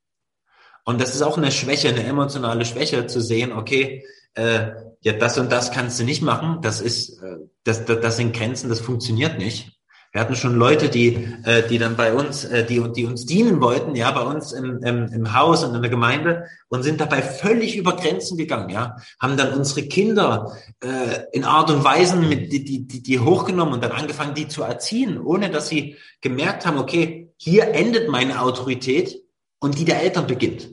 Und das ist auch eine Schwäche, eine emotionale Schwäche, zu sehen, okay, äh, ja, das und das kannst du nicht machen, das ist, äh, das, das, das sind Grenzen, das funktioniert nicht. Wir hatten schon Leute, die, äh, die dann bei uns, äh, die, die uns dienen wollten, ja, bei uns im, im, im Haus und in der Gemeinde und sind dabei völlig über Grenzen gegangen, ja, haben dann unsere Kinder äh, in Art und Weisen mit die, die, die, die hochgenommen und dann angefangen, die zu erziehen, ohne dass sie gemerkt haben, okay, hier endet meine Autorität und die der Eltern beginnt.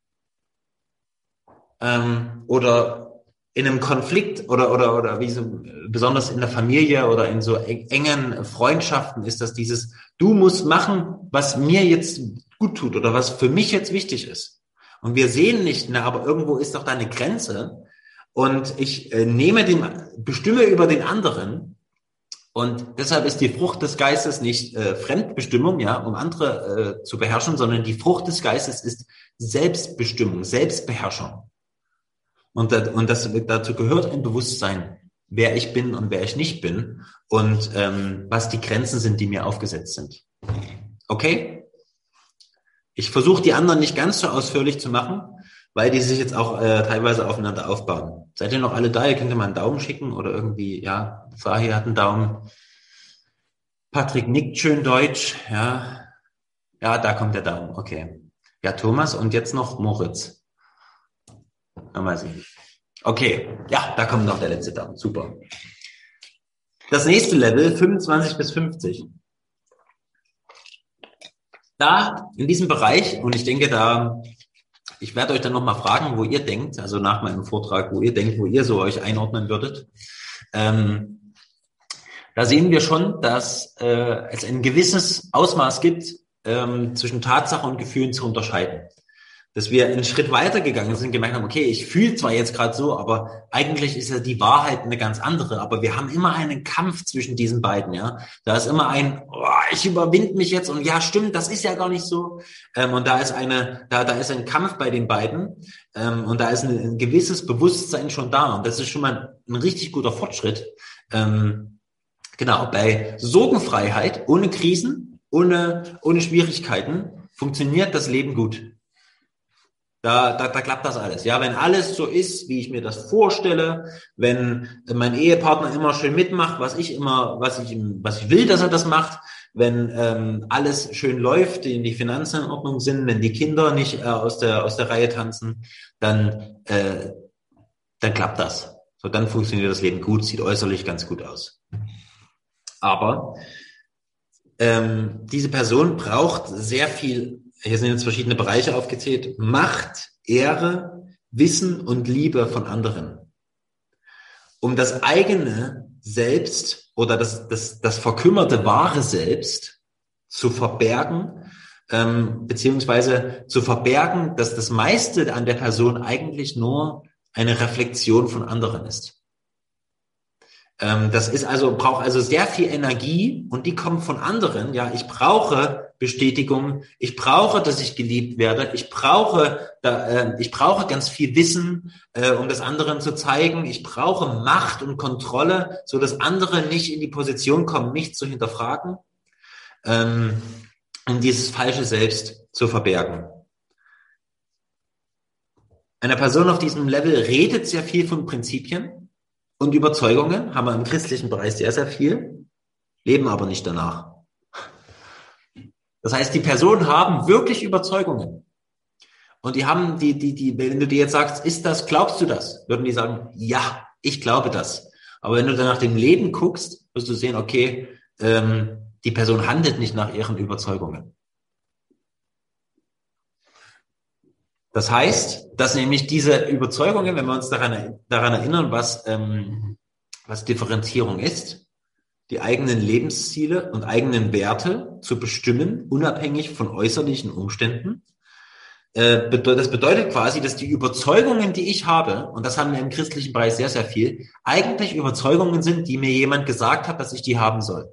Ähm, oder in einem Konflikt oder oder oder wie so besonders in der Familie oder in so engen Freundschaften ist das dieses, du musst machen, was mir jetzt gut tut oder was für mich jetzt wichtig ist. Und wir sehen nicht, na, aber irgendwo ist doch da eine Grenze und ich äh, nehme den, bestimme über den anderen und deshalb ist die Frucht des Geistes nicht äh, Fremdbestimmung, ja, um andere äh, zu beherrschen, sondern die Frucht des Geistes ist Selbstbestimmung, Selbstbeherrschung. Und, das, und das, dazu gehört ein Bewusstsein, wer ich bin und wer ich nicht bin und ähm, was die Grenzen sind, die mir aufgesetzt sind. Okay? Ich versuche die anderen nicht ganz so ausführlich zu machen, weil die sich jetzt auch äh, teilweise aufeinander aufbauen. Seid ihr noch alle da? Ihr könnt mal einen Daumen schicken oder irgendwie, ja, Sahi hat einen Daumen. Patrick nickt schön deutsch, ja. Ja, da kommt der Daumen, okay. Ja, Thomas und jetzt noch Moritz. Mal sehen. Okay, ja, da kommt noch der letzte Daumen. Super. Das nächste Level, fünfundzwanzig bis fünfzig. Da, in diesem Bereich, und ich denke da, ich werde euch dann nochmal fragen, wo ihr denkt, also nach meinem Vortrag, wo ihr denkt, wo ihr so euch einordnen würdet. Ähm, da sehen wir schon, dass äh, es ein gewisses Ausmaß gibt ähm, zwischen Tatsache und Gefühlen zu unterscheiden. Dass wir einen Schritt weiter gegangen sind, gemerkt haben, okay, ich fühle zwar jetzt gerade so, aber eigentlich ist ja die Wahrheit eine ganz andere. Aber wir haben immer einen Kampf zwischen diesen beiden, ja. Da ist immer ein, oh, ich überwinde mich jetzt und ja, stimmt, das ist ja gar nicht so. Ähm, und da ist eine, da, da ist ein Kampf bei den beiden. Ähm, und da ist ein, ein gewisses Bewusstsein schon da. Und das ist schon mal ein richtig guter Fortschritt. Ähm, genau, bei Sorgenfreiheit, ohne Krisen, ohne, ohne Schwierigkeiten, funktioniert das Leben gut. Da, da, da klappt das alles. Ja, wenn alles so ist, wie ich mir das vorstelle, wenn mein Ehepartner immer schön mitmacht, was ich immer, was ich, was ich will, dass er das macht, wenn ähm, alles schön läuft, die, die Finanzen in Ordnung sind, wenn die Kinder nicht äh, aus der aus der Reihe tanzen, dann äh, dann klappt das. So, dann funktioniert das Leben gut, sieht äußerlich ganz gut aus. Aber ähm, diese Person braucht sehr viel. Hier sind jetzt verschiedene Bereiche aufgezählt. Macht, Ehre, Wissen und Liebe von anderen. Um das eigene Selbst oder das, das, das verkümmerte wahre Selbst zu verbergen, ähm, beziehungsweise zu verbergen, dass das meiste an der Person eigentlich nur eine Reflexion von anderen ist. Das ist also, braucht also sehr viel Energie und die kommt von anderen. Ja, ich brauche Bestätigung. Ich brauche, dass ich geliebt werde. Ich brauche, da, äh, ich brauche ganz viel Wissen, äh, um das anderen zu zeigen. Ich brauche Macht und Kontrolle, so dass andere nicht in die Position kommen, mich zu hinterfragen, ähm, um dieses falsche Selbst zu verbergen. Eine Person auf diesem Level redet sehr viel von Prinzipien. Und Überzeugungen haben wir im christlichen Bereich sehr, sehr viel, leben aber nicht danach. Das heißt, die Personen haben wirklich Überzeugungen. Und die haben, die, die, die, wenn du dir jetzt sagst, ist das, glaubst du das? Würden die sagen, ja, ich glaube das. Aber wenn du dann nach dem Leben guckst, wirst du sehen, okay, ähm, die Person handelt nicht nach ihren Überzeugungen. Das heißt, dass nämlich diese Überzeugungen, wenn wir uns daran, daran erinnern, was, ähm, was Differenzierung ist, die eigenen Lebensziele und eigenen Werte zu bestimmen, unabhängig von äußerlichen Umständen. Äh, bedeut, das bedeutet quasi, dass die Überzeugungen, die ich habe, und das haben wir im christlichen Bereich sehr, sehr viel, eigentlich Überzeugungen sind, die mir jemand gesagt hat, dass ich die haben soll.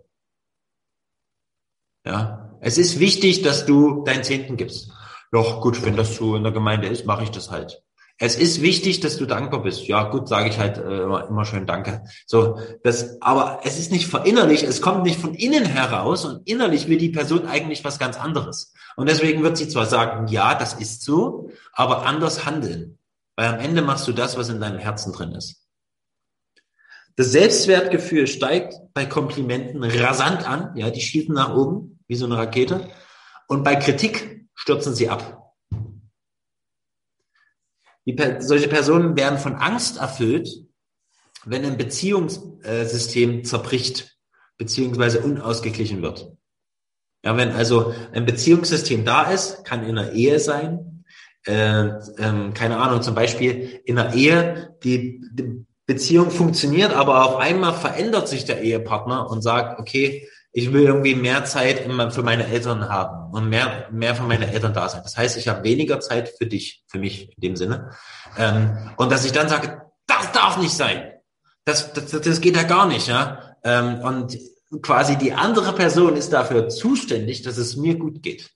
Ja, es ist wichtig, dass du deinen Zehnten gibst. Ja, gut, wenn das so in der Gemeinde ist, mache ich das halt. Es ist wichtig, dass du dankbar bist. Ja, gut, sage ich halt äh, immer, immer schön Danke. So, das, aber es ist nicht verinnerlich, es kommt nicht von innen heraus und innerlich will die Person eigentlich was ganz anderes. Und deswegen wird sie zwar sagen, ja, das ist so, aber anders handeln. Weil am Ende machst du das, was in deinem Herzen drin ist. Das Selbstwertgefühl steigt bei Komplimenten rasant an. Ja, die schießen nach oben, wie so eine Rakete. Und bei Kritik stürzen sie ab. Die, solche Personen werden von Angst erfüllt, wenn ein Beziehungssystem zerbricht, beziehungsweise unausgeglichen wird. Ja, wenn also ein Beziehungssystem da ist, kann in einer Ehe sein, äh, ähm, keine Ahnung, zum Beispiel in einer Ehe, die, die Beziehung funktioniert, aber auf einmal verändert sich der Ehepartner und sagt, okay, ich will irgendwie mehr Zeit für meine Eltern haben und mehr, mehr für meine Eltern da sein. Das heißt, ich habe weniger Zeit für dich, für mich in dem Sinne. Ähm, und dass ich dann sage, das darf nicht sein. Das, das, das geht ja gar nicht, ja. Ähm, und quasi die andere Person ist dafür zuständig, dass es mir gut geht.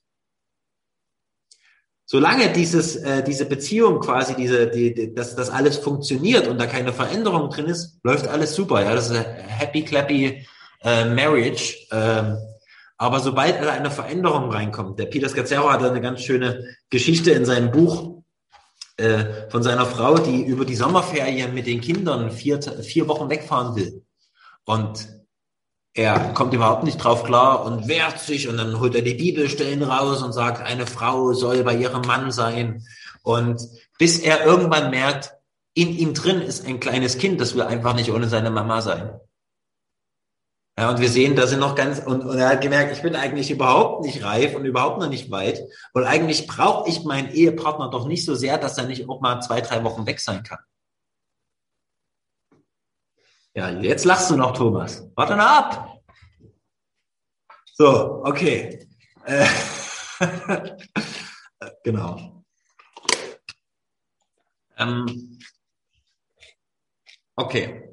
Solange dieses, äh, diese Beziehung quasi, diese, die, die, dass das alles funktioniert und da keine Veränderung drin ist, läuft alles super. Ja, das ist eine happy clappy äh, Marriage. Ähm, aber sobald eine Veränderung reinkommt, der Peter Scazzero hat eine ganz schöne Geschichte in seinem Buch äh, von seiner Frau, die über die Sommerferien mit den Kindern vier, vier Wochen wegfahren will. Und er kommt überhaupt nicht drauf klar und wehrt sich und dann holt er die Bibelstellen raus und sagt, eine Frau soll bei ihrem Mann sein. Und bis er irgendwann merkt, in ihm drin ist ein kleines Kind, das will einfach nicht ohne seine Mama sein. Ja, und wir sehen, da sind noch ganz, und, und er hat gemerkt, ich bin eigentlich überhaupt nicht reif und überhaupt noch nicht weit. Und eigentlich brauche ich meinen Ehepartner doch nicht so sehr, dass er nicht auch mal zwei, drei Wochen weg sein kann. Ja, jetzt lachst du noch, Thomas. Warte noch ab. So, okay. Äh, Genau. Ähm, okay.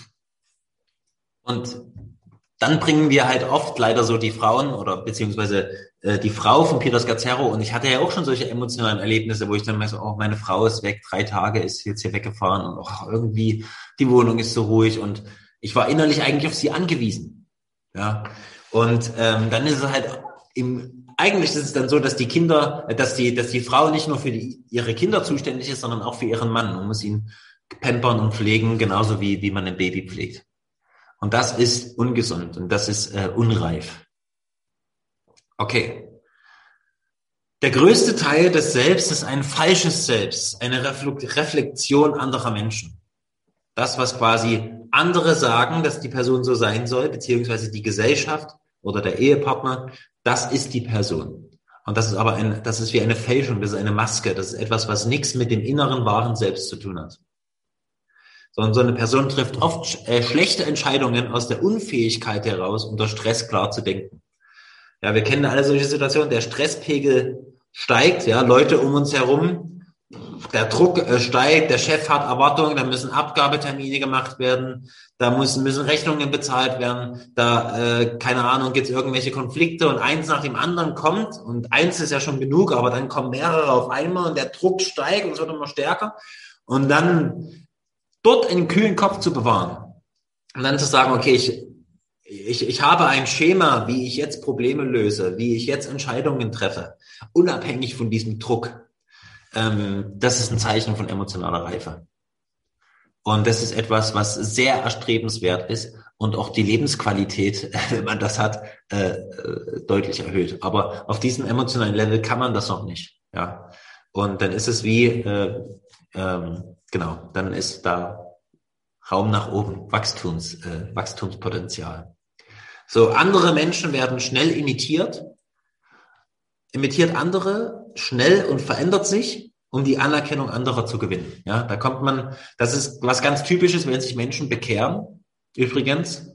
Und dann bringen wir halt oft leider so die Frauen oder beziehungsweise äh, die Frau von Peter Scazzero, und ich hatte ja auch schon solche emotionalen Erlebnisse, wo ich dann mal so, oh, meine Frau ist weg, drei Tage ist jetzt hier weggefahren und oh, irgendwie die Wohnung ist so ruhig und ich war innerlich eigentlich auf sie angewiesen. Ja. Und ähm, dann ist es halt im eigentlich ist es dann so, dass die Kinder, dass die, dass die Frau nicht nur für die, ihre Kinder zuständig ist, sondern auch für ihren Mann. Man muss ihn pampern und pflegen, genauso wie, wie man ein Baby pflegt. Und das ist ungesund und das ist äh, unreif. Okay. Der größte Teil des Selbst ist ein falsches Selbst, eine Reflexion anderer Menschen. Das, was quasi andere sagen, dass die Person so sein soll, beziehungsweise die Gesellschaft oder der Ehepartner, das ist die Person. Und das ist aber ein, das ist wie eine Fälschung, das ist eine Maske, das ist etwas, was nichts mit dem inneren, wahren Selbst zu tun hat. Sondern so eine Person trifft oft äh, schlechte Entscheidungen aus der Unfähigkeit heraus, unter Stress klar zu denken. Ja, wir kennen alle solche Situationen, der Stresspegel steigt, ja, Leute um uns herum, der Druck äh, steigt, der Chef hat Erwartungen, da müssen Abgabetermine gemacht werden, da müssen, müssen Rechnungen bezahlt werden, da, äh, keine Ahnung, gibt es irgendwelche Konflikte und eins nach dem anderen kommt und eins ist ja schon genug, aber dann kommen mehrere auf einmal und der Druck steigt und es wird immer stärker und dann dort einen kühlen Kopf zu bewahren und dann zu sagen, okay, ich, ich, ich habe ein Schema, wie ich jetzt Probleme löse, wie ich jetzt Entscheidungen treffe, unabhängig von diesem Druck. Ähm, das ist ein Zeichen von emotionaler Reife. Und das ist etwas, was sehr erstrebenswert ist und auch die Lebensqualität, wenn man das hat, äh, deutlich erhöht. Aber auf diesem emotionalen Level kann man das noch nicht. Ja. Und dann ist es wie, äh, ähm, genau, dann ist da Raum nach oben, Wachstums, äh, Wachstumspotenzial. So, andere Menschen werden schnell imitiert, imitiert andere schnell und verändert sich, um die Anerkennung anderer zu gewinnen. Ja, da kommt man, das ist was ganz Typisches, wenn sich Menschen bekehren, übrigens.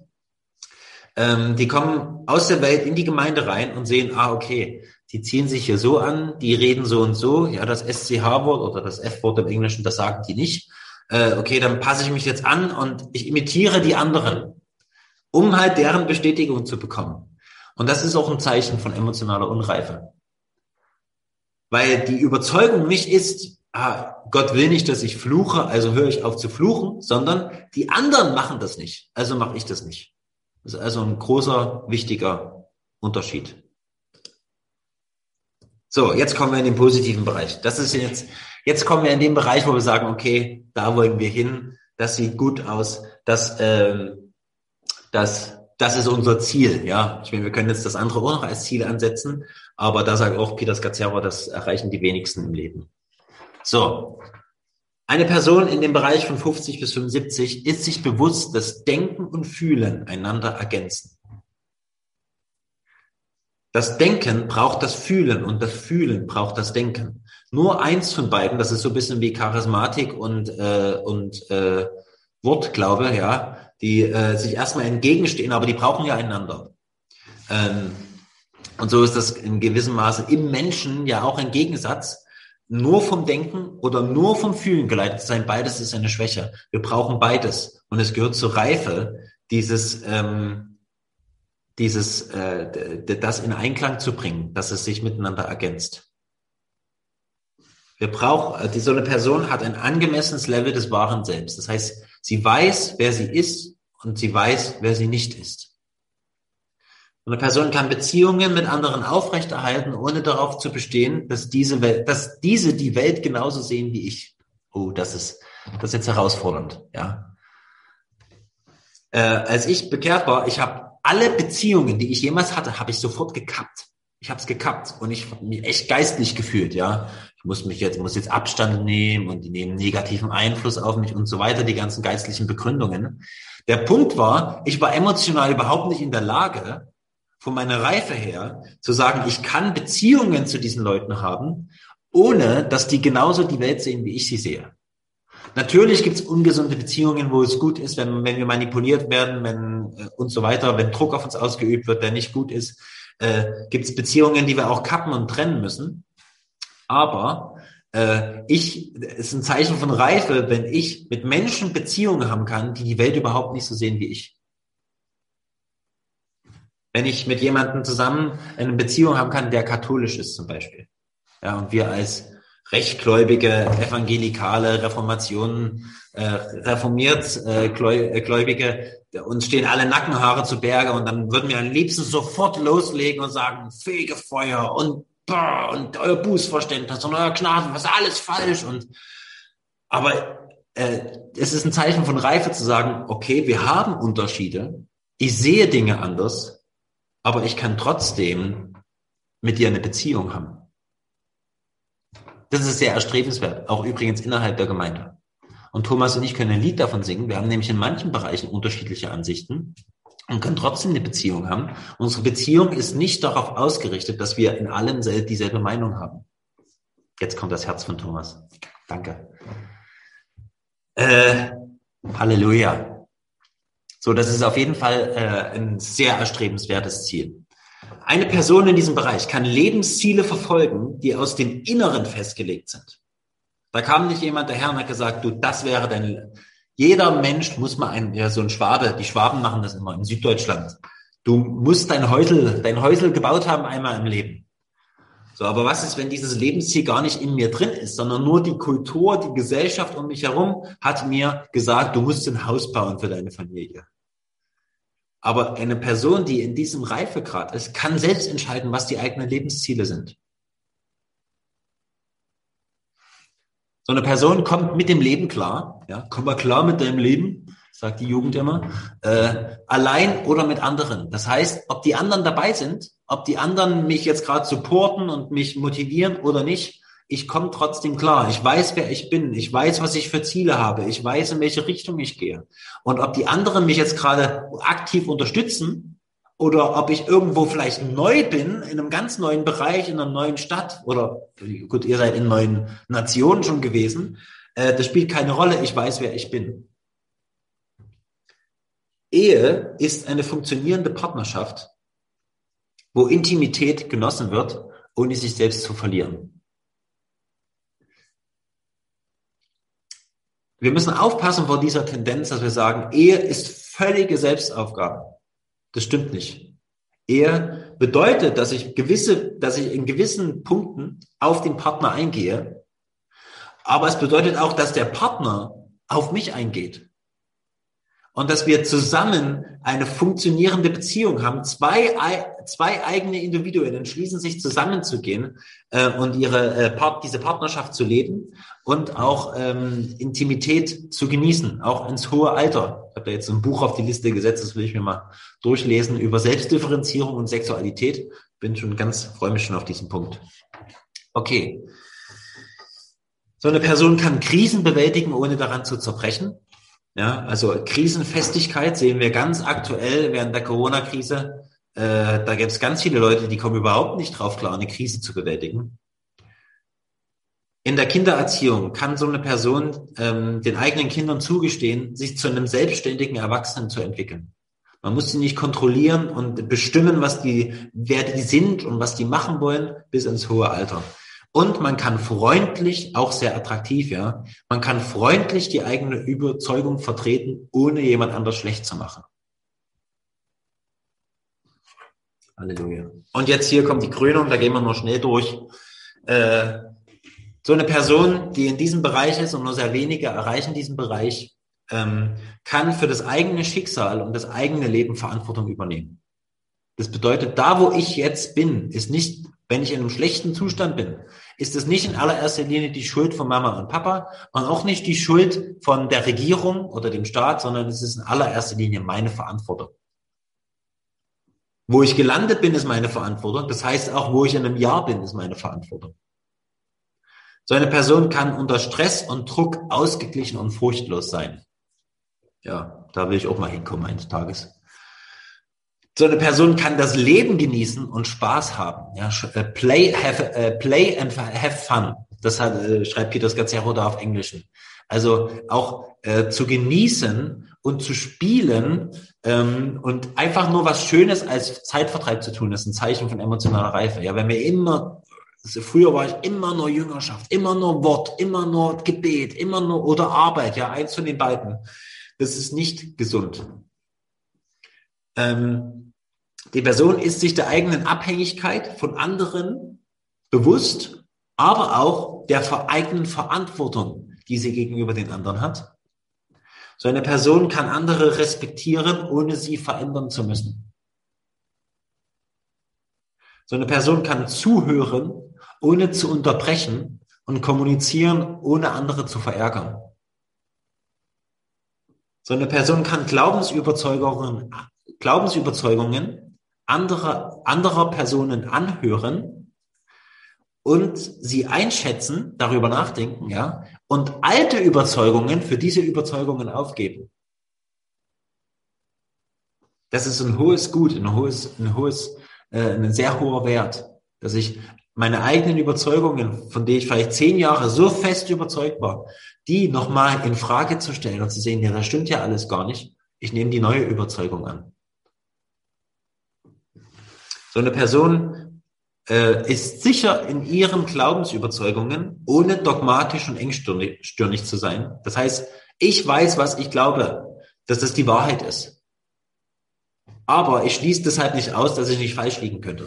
Ähm, die kommen aus der Welt in die Gemeinde rein und sehen, ah, okay, die ziehen sich hier so an, die reden so und so, ja, das S C H-Wort oder das F-Wort im Englischen, das sagen die nicht. Äh, okay, dann passe ich mich jetzt an und ich imitiere die anderen, um halt deren Bestätigung zu bekommen. Und das ist auch ein Zeichen von emotionaler Unreife. Weil die Überzeugung nicht ist, ah, Gott will nicht, dass ich fluche, also höre ich auf zu fluchen, sondern die anderen machen das nicht, also mache ich das nicht. Das ist also ein großer, wichtiger Unterschied. So, jetzt kommen wir in den positiven Bereich. Das ist jetzt, jetzt kommen wir in den Bereich, wo wir sagen, okay, da wollen wir hin, das sieht gut aus, das, ähm, das, das ist unser Ziel, ja. Ich meine, wir können jetzt das andere auch noch als Ziel ansetzen, aber da sagt auch Peter Scazzero, das erreichen die wenigsten im Leben. So. Eine Person in dem Bereich von fünfzig bis fünfundsiebzig ist sich bewusst, dass Denken und Fühlen einander ergänzen. Das Denken braucht das Fühlen und das Fühlen braucht das Denken. Nur eins von beiden, das ist so ein bisschen wie Charismatik und, äh, und äh, Wortglaube, ja, die äh, sich erstmal entgegenstehen, aber die brauchen ja einander. Ähm, und so ist das in gewissem Maße im Menschen ja auch ein Gegensatz. Nur vom Denken oder nur vom Fühlen geleitet zu sein, beides ist eine Schwäche. Wir brauchen beides. Und es gehört zur Reife, dieses, ähm, dieses, äh, das in Einklang zu bringen, dass es sich miteinander ergänzt. Wir brauchen, die, so eine Person hat ein angemessenes Level des wahren Selbst. Das heißt, sie weiß, wer sie ist und sie weiß, wer sie nicht ist. Eine Person kann Beziehungen mit anderen aufrechterhalten, ohne darauf zu bestehen, dass diese Welt, dass diese die Welt genauso sehen wie ich. Oh, das ist, das ist jetzt herausfordernd, ja. Äh, als ich bekehrt war, ich habe alle Beziehungen, die ich jemals hatte, habe ich sofort gekappt. Ich habe es gekappt und ich habe mich echt geistlich gefühlt, ja. Ich muss mich jetzt, muss jetzt Abstand nehmen und die nehmen negativen Einfluss auf mich und so weiter, die ganzen geistlichen Begründungen. Der Punkt war, ich war emotional überhaupt nicht in der Lage, von meiner Reife her, zu sagen, ich kann Beziehungen zu diesen Leuten haben, ohne dass die genauso die Welt sehen, wie ich sie sehe. Natürlich gibt es ungesunde Beziehungen, wo es gut ist, wenn, wenn wir manipuliert werden, wenn äh, und so weiter, wenn Druck auf uns ausgeübt wird, der nicht gut ist. äh, gibt es Beziehungen, die wir auch kappen und trennen müssen. Aber äh, ich, es ist ein Zeichen von Reife, wenn ich mit Menschen Beziehungen haben kann, die die Welt überhaupt nicht so sehen wie ich. Wenn ich mit jemandem zusammen eine Beziehung haben kann, der katholisch ist zum Beispiel. Ja, und wir als rechtgläubige, evangelikale, Reformationen, äh, reformiert äh, Gläubige, uns stehen alle Nackenhaare zu Berge und dann würden wir am liebsten sofort loslegen und sagen, Fegefeuer und, boah, und euer Bußverständnis und euer Gnaden, was ist alles falsch. Und aber äh, es ist ein Zeichen von Reife zu sagen, okay, wir haben Unterschiede, ich sehe Dinge anders, aber ich kann trotzdem mit dir eine Beziehung haben. Das ist sehr erstrebenswert, auch übrigens innerhalb der Gemeinde. Und Thomas und ich können ein Lied davon singen. Wir haben nämlich in manchen Bereichen unterschiedliche Ansichten und können trotzdem eine Beziehung haben. Unsere Beziehung ist nicht darauf ausgerichtet, dass wir in allem dieselbe Meinung haben. Jetzt kommt das Herz von Thomas. Danke. Äh, Halleluja. So, das ist auf jeden Fall äh, ein sehr erstrebenswertes Ziel. Eine Person in diesem Bereich kann Lebensziele verfolgen, die aus dem Inneren festgelegt sind. Da kam nicht jemand daher und hat gesagt, du, das wäre dein... Jeder Mensch muss mal ein, ja, so ein Schwabe, die Schwaben machen das immer in Süddeutschland. Du musst dein Häusel, dein Häusel gebaut haben einmal im Leben. So, aber was ist, wenn dieses Lebensziel gar nicht in mir drin ist, sondern nur die Kultur, die Gesellschaft um mich herum hat mir gesagt, du musst ein Haus bauen für deine Familie. Aber eine Person, die in diesem Reifegrad ist, kann selbst entscheiden, was die eigenen Lebensziele sind. So eine Person kommt mit dem Leben klar. Ja, komm mal klar mit deinem Leben, sagt die Jugend immer. Äh, allein oder mit anderen. Das heißt, ob die anderen dabei sind, ob die anderen mich jetzt gerade supporten und mich motivieren oder nicht, ich komme trotzdem klar. Ich weiß, wer ich bin. Ich weiß, was ich für Ziele habe. Ich weiß, in welche Richtung ich gehe. Und ob die anderen mich jetzt gerade aktiv unterstützen oder ob ich irgendwo vielleicht neu bin, in einem ganz neuen Bereich, in einer neuen Stadt oder, gut, ihr seid in neuen Nationen schon gewesen, äh, das spielt keine Rolle. Ich weiß, wer ich bin. Ehe ist eine funktionierende Partnerschaft, wo Intimität genossen wird, ohne sich selbst zu verlieren. Wir müssen aufpassen vor dieser Tendenz, dass wir sagen, Ehe ist völlige Selbstaufgabe. Das stimmt nicht. Ehe bedeutet, dass ich gewisse, dass ich in gewissen Punkten auf den Partner eingehe. Aber es bedeutet auch, dass der Partner auf mich eingeht. Und dass wir zusammen eine funktionierende Beziehung haben. Zwei, zwei eigene Individuen entschließen sich zusammenzugehen äh, und ihre äh, Part, diese Partnerschaft zu leben und auch ähm, Intimität zu genießen, auch ins hohe Alter. Ich habe da jetzt ein Buch auf die Liste gesetzt, das will ich mir mal durchlesen, über Selbstdifferenzierung und Sexualität. Bin schon ganz, freue mich schon auf diesen Punkt. Okay. So eine Person kann Krisen bewältigen, ohne daran zu zerbrechen. Ja, also Krisenfestigkeit sehen wir ganz aktuell während der Corona-Krise. Äh, da gibt es ganz viele Leute, die kommen überhaupt nicht drauf klar, eine Krise zu bewältigen. In der Kindererziehung kann so eine Person ähm, den eigenen Kindern zugestehen, sich zu einem selbstständigen Erwachsenen zu entwickeln. Man muss sie nicht kontrollieren und bestimmen, was die, wer die sind und was die machen wollen, bis ins hohe Alter. Und man kann freundlich, auch sehr attraktiv, ja, man kann freundlich die eigene Überzeugung vertreten, ohne jemand anders schlecht zu machen. Halleluja. Und jetzt hier kommt die Krönung, da gehen wir nur schnell durch. Äh, so eine Person, die in diesem Bereich ist und nur sehr wenige erreichen diesen Bereich, ähm, kann für das eigene Schicksal und das eigene Leben Verantwortung übernehmen. Das bedeutet, da wo ich jetzt bin, ist nicht, wenn ich in einem schlechten Zustand bin, ist es nicht in allererster Linie die Schuld von Mama und Papa und auch nicht die Schuld von der Regierung oder dem Staat, sondern es ist in allererster Linie meine Verantwortung. Wo ich gelandet bin, ist meine Verantwortung. Das heißt auch, wo ich in einem Jahr bin, ist meine Verantwortung. So eine Person kann unter Stress und Druck ausgeglichen und furchtlos sein. Ja, da will ich auch mal hinkommen eines Tages. So eine Person kann das Leben genießen und Spaß haben. Ja, play, have, uh, play and have fun. Das hat, äh, schreibt Peter Scazzero da auf Englisch. Also auch äh, zu genießen und zu spielen Ähm, und einfach nur was Schönes als Zeitvertreib zu tun, ist ein Zeichen von emotionaler Reife. Ja, wenn wir immer, also früher war ich immer nur Jüngerschaft, immer nur Wort, immer nur Gebet, immer nur oder Arbeit, ja, eins von den beiden. Das ist nicht gesund. Ähm, die Person ist sich der eigenen Abhängigkeit von anderen bewusst, aber auch der eigenen Verantwortung, die sie gegenüber den anderen hat. So eine Person kann andere respektieren, ohne sie verändern zu müssen. So eine Person kann zuhören, ohne zu unterbrechen und kommunizieren, ohne andere zu verärgern. So eine Person kann Glaubensüberzeugungen, Glaubensüberzeugungen anderer, anderer Personen anhören und sie einschätzen, darüber nachdenken, ja, und alte Überzeugungen für diese Überzeugungen aufgeben. Das ist ein hohes Gut, ein hohes, ein hohes, äh, ein sehr hoher Wert, dass ich meine eigenen Überzeugungen, von denen ich vielleicht zehn Jahre so fest überzeugt war, die nochmal in Frage zu stellen und zu sehen, ja, das stimmt ja alles gar nicht. Ich nehme die neue Überzeugung an. So eine Person äh, ist sicher in ihren Glaubensüberzeugungen, ohne dogmatisch und engstirnig zu sein. Das heißt, ich weiß, was ich glaube, dass das die Wahrheit ist. Aber ich schließe deshalb nicht aus, dass ich nicht falsch liegen könnte.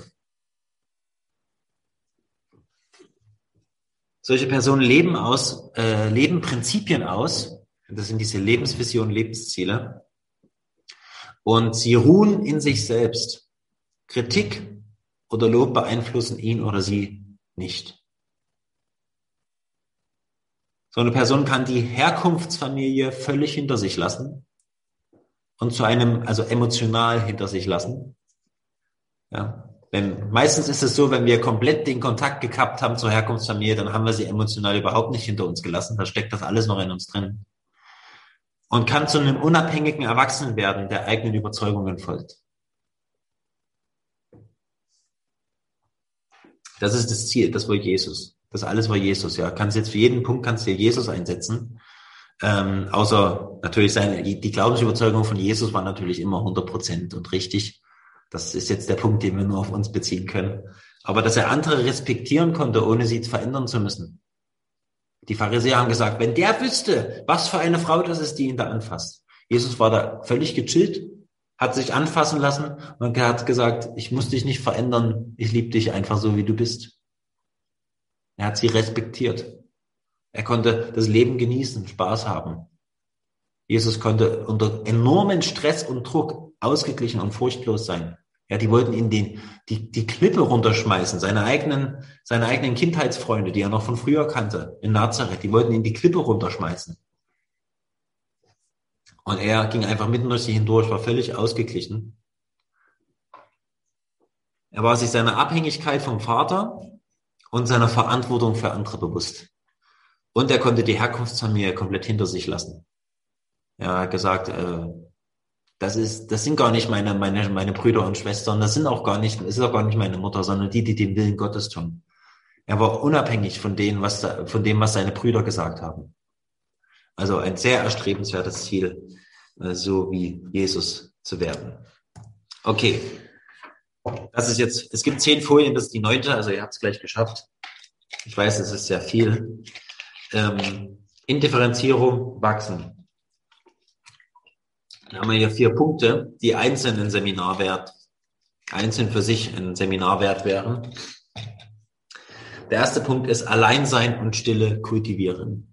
Solche Personen leben aus, äh, leben Prinzipien aus. Das sind diese Lebensvisionen, Lebensziele. Und sie ruhen in sich selbst. Kritik oder Lob beeinflussen ihn oder sie nicht. So eine Person kann die Herkunftsfamilie völlig hinter sich lassen und zu einem, also emotional hinter sich lassen. Ja. Denn meistens ist es so, wenn wir komplett den Kontakt gekappt haben zur Herkunftsfamilie, dann haben wir sie emotional überhaupt nicht hinter uns gelassen. Da steckt das alles noch in uns drin. Und kann zu einem unabhängigen Erwachsenen werden, der eigenen Überzeugungen folgt. Das ist das Ziel, das war Jesus. Das alles war Jesus, ja. Kannst jetzt für jeden Punkt kannst du Jesus einsetzen. Ähm, außer natürlich seine, die Glaubensüberzeugung von Jesus war natürlich immer hundert Prozent und richtig. Das ist jetzt der Punkt, den wir nur auf uns beziehen können. Aber dass er andere respektieren konnte, ohne sie verändern zu müssen. Die Pharisäer haben gesagt, wenn der wüsste, was für eine Frau das ist, die ihn da anfasst. Jesus war da völlig gechillt, hat sich anfassen lassen und er hat gesagt, ich muss dich nicht verändern, ich liebe dich einfach so, wie du bist. Er hat sie respektiert. Er konnte das Leben genießen, Spaß haben. Jesus konnte unter enormen Stress und Druck ausgeglichen und furchtlos sein. Ja, die wollten ihn den, die, die Klippe runterschmeißen, seine eigenen, seine eigenen Kindheitsfreunde, die er noch von früher kannte, in Nazareth, die wollten ihn die Klippe runterschmeißen. Und er ging einfach mitten durch sie hindurch, war völlig ausgeglichen. Er war sich seiner Abhängigkeit vom Vater und seiner Verantwortung für andere bewusst. Und er konnte die Herkunftsfamilie komplett hinter sich lassen. Er hat gesagt, äh, das ist, das sind gar nicht meine, meine, meine Brüder und Schwestern, das sind auch gar nicht, das ist auch gar nicht meine Mutter, sondern die, die den Willen Gottes tun. Er war unabhängig von dem, was, von dem, was seine Brüder gesagt haben. Also ein sehr erstrebenswertes Ziel, so wie Jesus zu werden. Okay. Das ist jetzt, es gibt zehn Folien, das ist die neunte, also ihr habt es gleich geschafft. Ich weiß, es ist sehr viel. Ähm, Indifferenzierung, wachsen. Dann haben wir hier vier Punkte, die einzeln ein Seminarwert, einzeln für sich ein Seminarwert wären. Der erste Punkt ist Alleinsein und Stille kultivieren.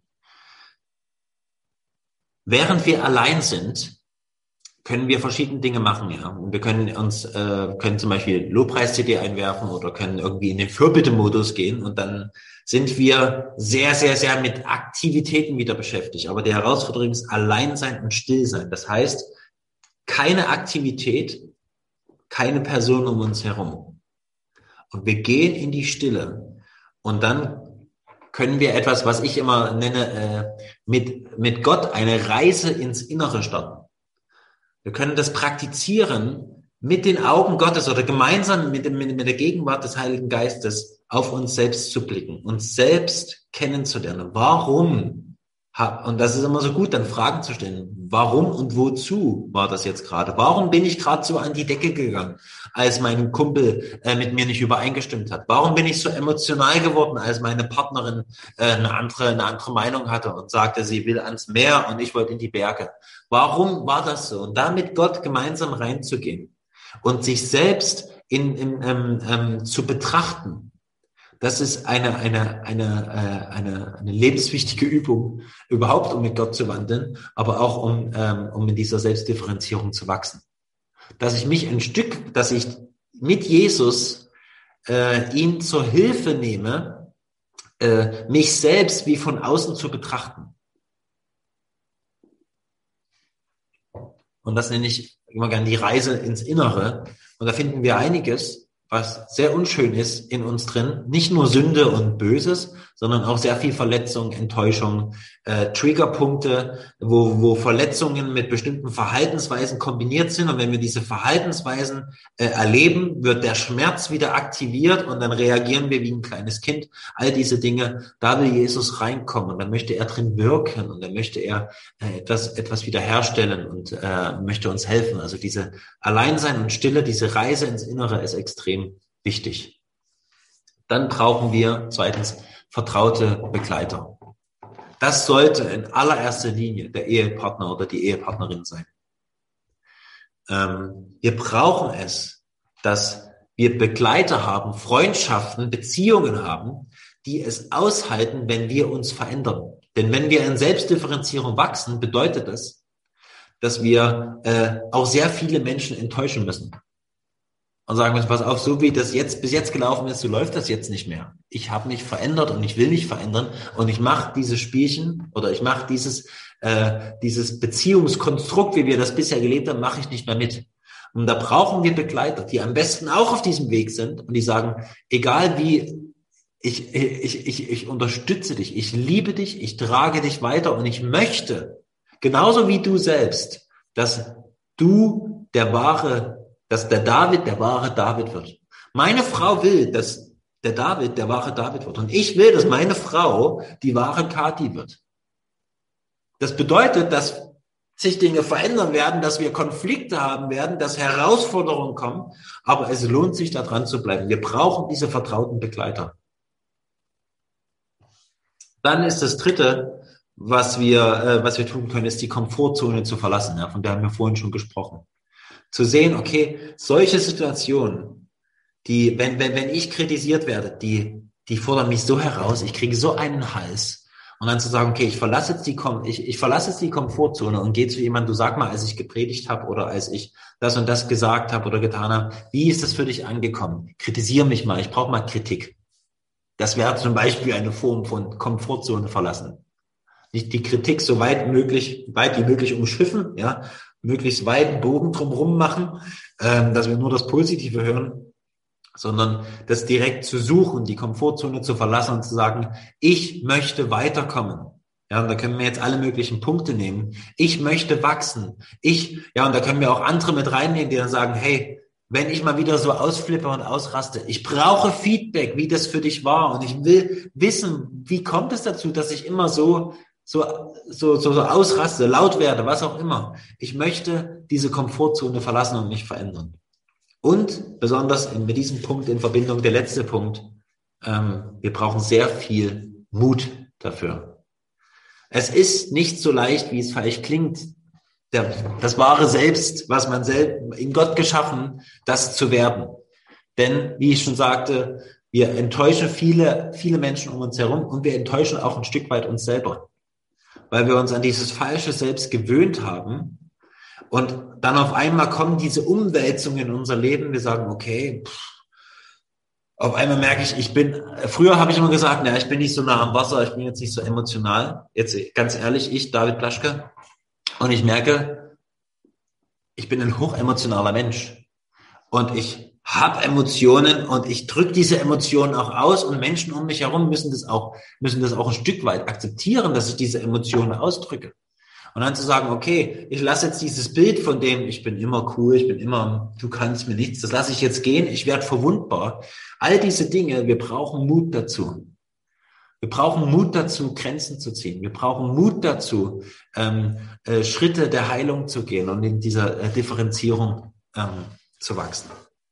Während wir allein sind, können wir verschiedene Dinge machen, ja. Und wir können uns, äh, können zum Beispiel Lobpreis-C D einwerfen oder können irgendwie in den Fürbitte-Modus gehen und dann sind wir sehr, sehr, sehr mit Aktivitäten wieder beschäftigt. Aber die Herausforderung ist Alleinsein und Stillsein. Das heißt, keine Aktivität, keine Person um uns herum. Und wir gehen in die Stille und dann können wir etwas, was ich immer nenne, äh, mit, mit Gott eine Reise ins Innere starten. Wir können das praktizieren mit den Augen Gottes oder gemeinsam mit, mit, mit der Gegenwart des Heiligen Geistes auf uns selbst zu blicken, uns selbst kennenzulernen. Warum Und das ist immer so gut, dann Fragen zu stellen. Warum und wozu war das jetzt gerade? Warum bin ich gerade so an die Decke gegangen, als mein Kumpel äh, mit mir nicht übereingestimmt hat? Warum bin ich so emotional geworden, als meine Partnerin äh, eine andere, eine andere Meinung hatte und sagte, sie will ans Meer und ich wollte in die Berge? Warum war das so? Und da mit Gott gemeinsam reinzugehen und sich selbst in, in, ähm, ähm, zu betrachten. Das ist eine, eine, eine, äh, eine, eine lebenswichtige Übung, überhaupt um mit Gott zu wandeln, aber auch um, ähm, um in dieser Selbstdifferenzierung zu wachsen. Dass ich mich ein Stück, dass ich mit Jesus äh, ihn zur Hilfe nehme, äh, mich selbst wie von außen zu betrachten. Und das nenne ich immer gerne die Reise ins Innere. Und da finden wir einiges, was sehr unschön ist in uns drin. Nicht nur Sünde und Böses, sondern auch sehr viel Verletzung, Enttäuschung, äh, Triggerpunkte, wo, wo Verletzungen mit bestimmten Verhaltensweisen kombiniert sind. Und wenn wir diese Verhaltensweisen äh, erleben, wird der Schmerz wieder aktiviert und dann reagieren wir wie ein kleines Kind. All diese Dinge, da will Jesus reinkommen und dann möchte er drin wirken und dann möchte er äh, etwas, etwas wiederherstellen und äh, möchte uns helfen. Also diese Alleinsein und Stille, diese Reise ins Innere ist extrem wichtig. Dann brauchen wir zweitens vertraute Begleiter. Das sollte in allererster Linie der Ehepartner oder die Ehepartnerin sein. Ähm, wir brauchen es, dass wir Begleiter haben, Freundschaften, Beziehungen haben, die es aushalten, wenn wir uns verändern. Denn wenn wir in Selbstdifferenzierung wachsen, bedeutet das, dass wir äh, auch sehr viele Menschen enttäuschen müssen. Und sagen müssen, pass auf, so wie das jetzt bis jetzt gelaufen ist, so läuft das jetzt nicht mehr. Ich habe mich verändert und ich will mich verändern und ich mache dieses Spielchen oder ich mache dieses äh, dieses Beziehungskonstrukt, wie wir das bisher gelebt haben, mache ich nicht mehr mit. Und da brauchen wir Begleiter, die am besten auch auf diesem Weg sind und die sagen, egal wie, ich ich ich ich unterstütze dich, ich liebe dich, ich trage dich weiter und ich möchte, genauso wie du selbst, dass du der wahre dass der David der wahre David wird. Meine Frau will, dass der David der wahre David wird. Und ich will, dass meine Frau die wahre Kathi wird. Das bedeutet, dass sich Dinge verändern werden, dass wir Konflikte haben werden, dass Herausforderungen kommen. Aber es lohnt sich, da dran zu bleiben. Wir brauchen diese vertrauten Begleiter. Dann ist das Dritte, was wir, äh, was wir tun können, ist die Komfortzone zu verlassen. Ja, von der haben wir vorhin schon gesprochen. Zu sehen, okay, solche Situationen, die, wenn, wenn, wenn ich kritisiert werde, die, die fordern mich so heraus, ich kriege so einen Hals. Und dann zu sagen, okay, ich verlasse jetzt die, ich, ich verlasse jetzt die Komfortzone und gehe zu jemandem, du sag mal, als ich gepredigt habe oder als ich das und das gesagt habe oder getan habe, wie ist das für dich angekommen? Kritisiere mich mal, ich brauche mal Kritik. Das wäre zum Beispiel eine Form von Komfortzone verlassen. Nicht die Kritik so weit möglich, weit wie möglich umschiffen, ja, möglichst weiten Bogen drumherum machen, ähm, dass wir nur das Positive hören, sondern das direkt zu suchen, die Komfortzone zu verlassen und zu sagen, ich möchte weiterkommen. Ja, und da können wir jetzt alle möglichen Punkte nehmen. Ich möchte wachsen. Ich, ja, und da können wir auch andere mit reinnehmen, die dann sagen, hey, wenn ich mal wieder so ausflippe und ausraste, ich brauche Feedback, wie das für dich war. Und ich will wissen, wie kommt es dazu, dass ich immer so So, so, so, so ausraste, laut werde, was auch immer. Ich möchte diese Komfortzone verlassen und mich verändern. Und besonders mit diesem Punkt in Verbindung, der letzte Punkt, ähm, wir brauchen sehr viel Mut dafür. Es ist nicht so leicht, wie es vielleicht klingt, der, das wahre Selbst, was man selbst in Gott geschaffen, das zu werden. Denn, wie ich schon sagte, wir enttäuschen viele, viele Menschen um uns herum und wir enttäuschen auch ein Stück weit uns selber. Weil wir uns an dieses falsche Selbst gewöhnt haben und dann auf einmal kommen diese Umwälzungen in unser Leben. Wir sagen, okay, pff, auf einmal merke ich, ich bin, früher habe ich immer gesagt, na, ich bin nicht so nah am Wasser, ich bin jetzt nicht so emotional. Jetzt ganz ehrlich, ich, David Plaschke, und ich merke, ich bin ein hochemotionaler Mensch und ich habe Emotionen und ich drücke diese Emotionen auch aus und Menschen um mich herum müssen das auch, müssen das auch ein Stück weit akzeptieren, dass ich diese Emotionen ausdrücke. Und dann zu sagen, okay, ich lasse jetzt dieses Bild von dem, ich bin immer cool, ich bin immer, du kannst mir nichts, das lasse ich jetzt gehen, ich werde verwundbar. All diese Dinge, wir brauchen Mut dazu. Wir brauchen Mut dazu, Grenzen zu ziehen. Wir brauchen Mut dazu, ähm, äh, Schritte der Heilung zu gehen und in dieser äh, Differenzierung ähm, zu wachsen.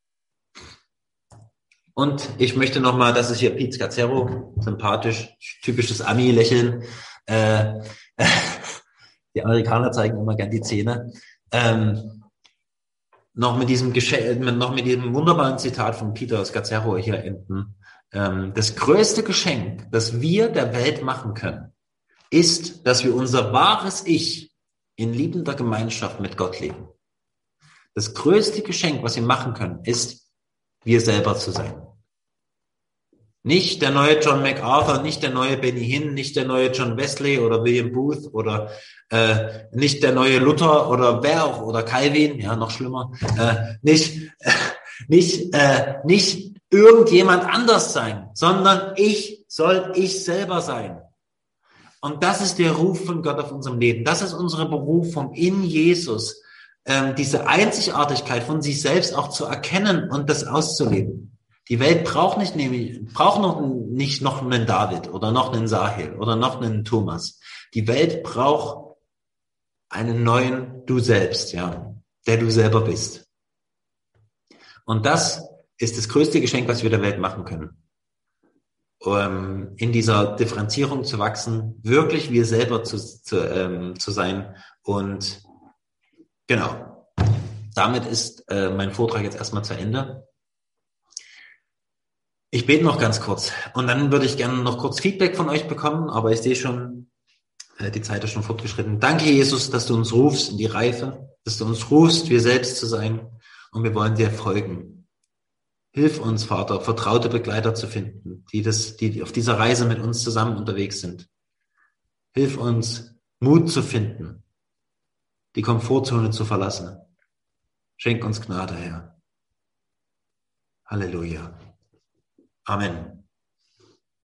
Und ich möchte nochmal, das ist hier Pete Scazzero, sympathisch, typisches Ami-Lächeln. Äh, äh, die Amerikaner zeigen immer gern die Zähne. Ähm, noch mit diesem Gesch- noch mit diesem wunderbaren Zitat von Peter Scazzero hier enden. Ähm, das größte Geschenk, das wir der Welt machen können, ist, dass wir unser wahres Ich in liebender Gemeinschaft mit Gott leben. Das größte Geschenk, was wir machen können, ist, wir selber zu sein. Nicht der neue John MacArthur, nicht der neue Benny Hinn, nicht der neue John Wesley oder William Booth oder äh, nicht der neue Luther oder wer auch, oder Calvin, ja, noch schlimmer, äh, nicht, äh, nicht, äh, nicht irgendjemand anders sein, sondern ich soll ich selber sein. Und das ist der Ruf von Gott auf unserem Leben. Das ist unsere Berufung in Jesus, ähm, diese Einzigartigkeit von sich selbst auch zu erkennen und das auszuleben. Die Welt braucht nicht, nämlich, braucht noch nicht noch einen David oder noch einen Sahel oder noch einen Thomas. Die Welt braucht einen neuen Du selbst, ja, der du selber bist. Und das ist das größte Geschenk, was wir der Welt machen können. Um in dieser Differenzierung zu wachsen, wirklich wir selber zu, zu, ähm, zu sein. Und genau, damit ist äh, mein Vortrag jetzt erstmal zu Ende. Ich bete noch ganz kurz und dann würde ich gerne noch kurz Feedback von euch bekommen, aber ich sehe schon, äh, die Zeit ist schon fortgeschritten. Danke, Jesus, dass du uns rufst in die Reife, dass du uns rufst, wir selbst zu sein, und wir wollen dir folgen. Hilf uns, Vater, vertraute Begleiter zu finden, die das, die auf dieser Reise mit uns zusammen unterwegs sind. Hilf uns, Mut zu finden, die Komfortzone zu verlassen. Schenk uns Gnade, Herr. Halleluja. Amen.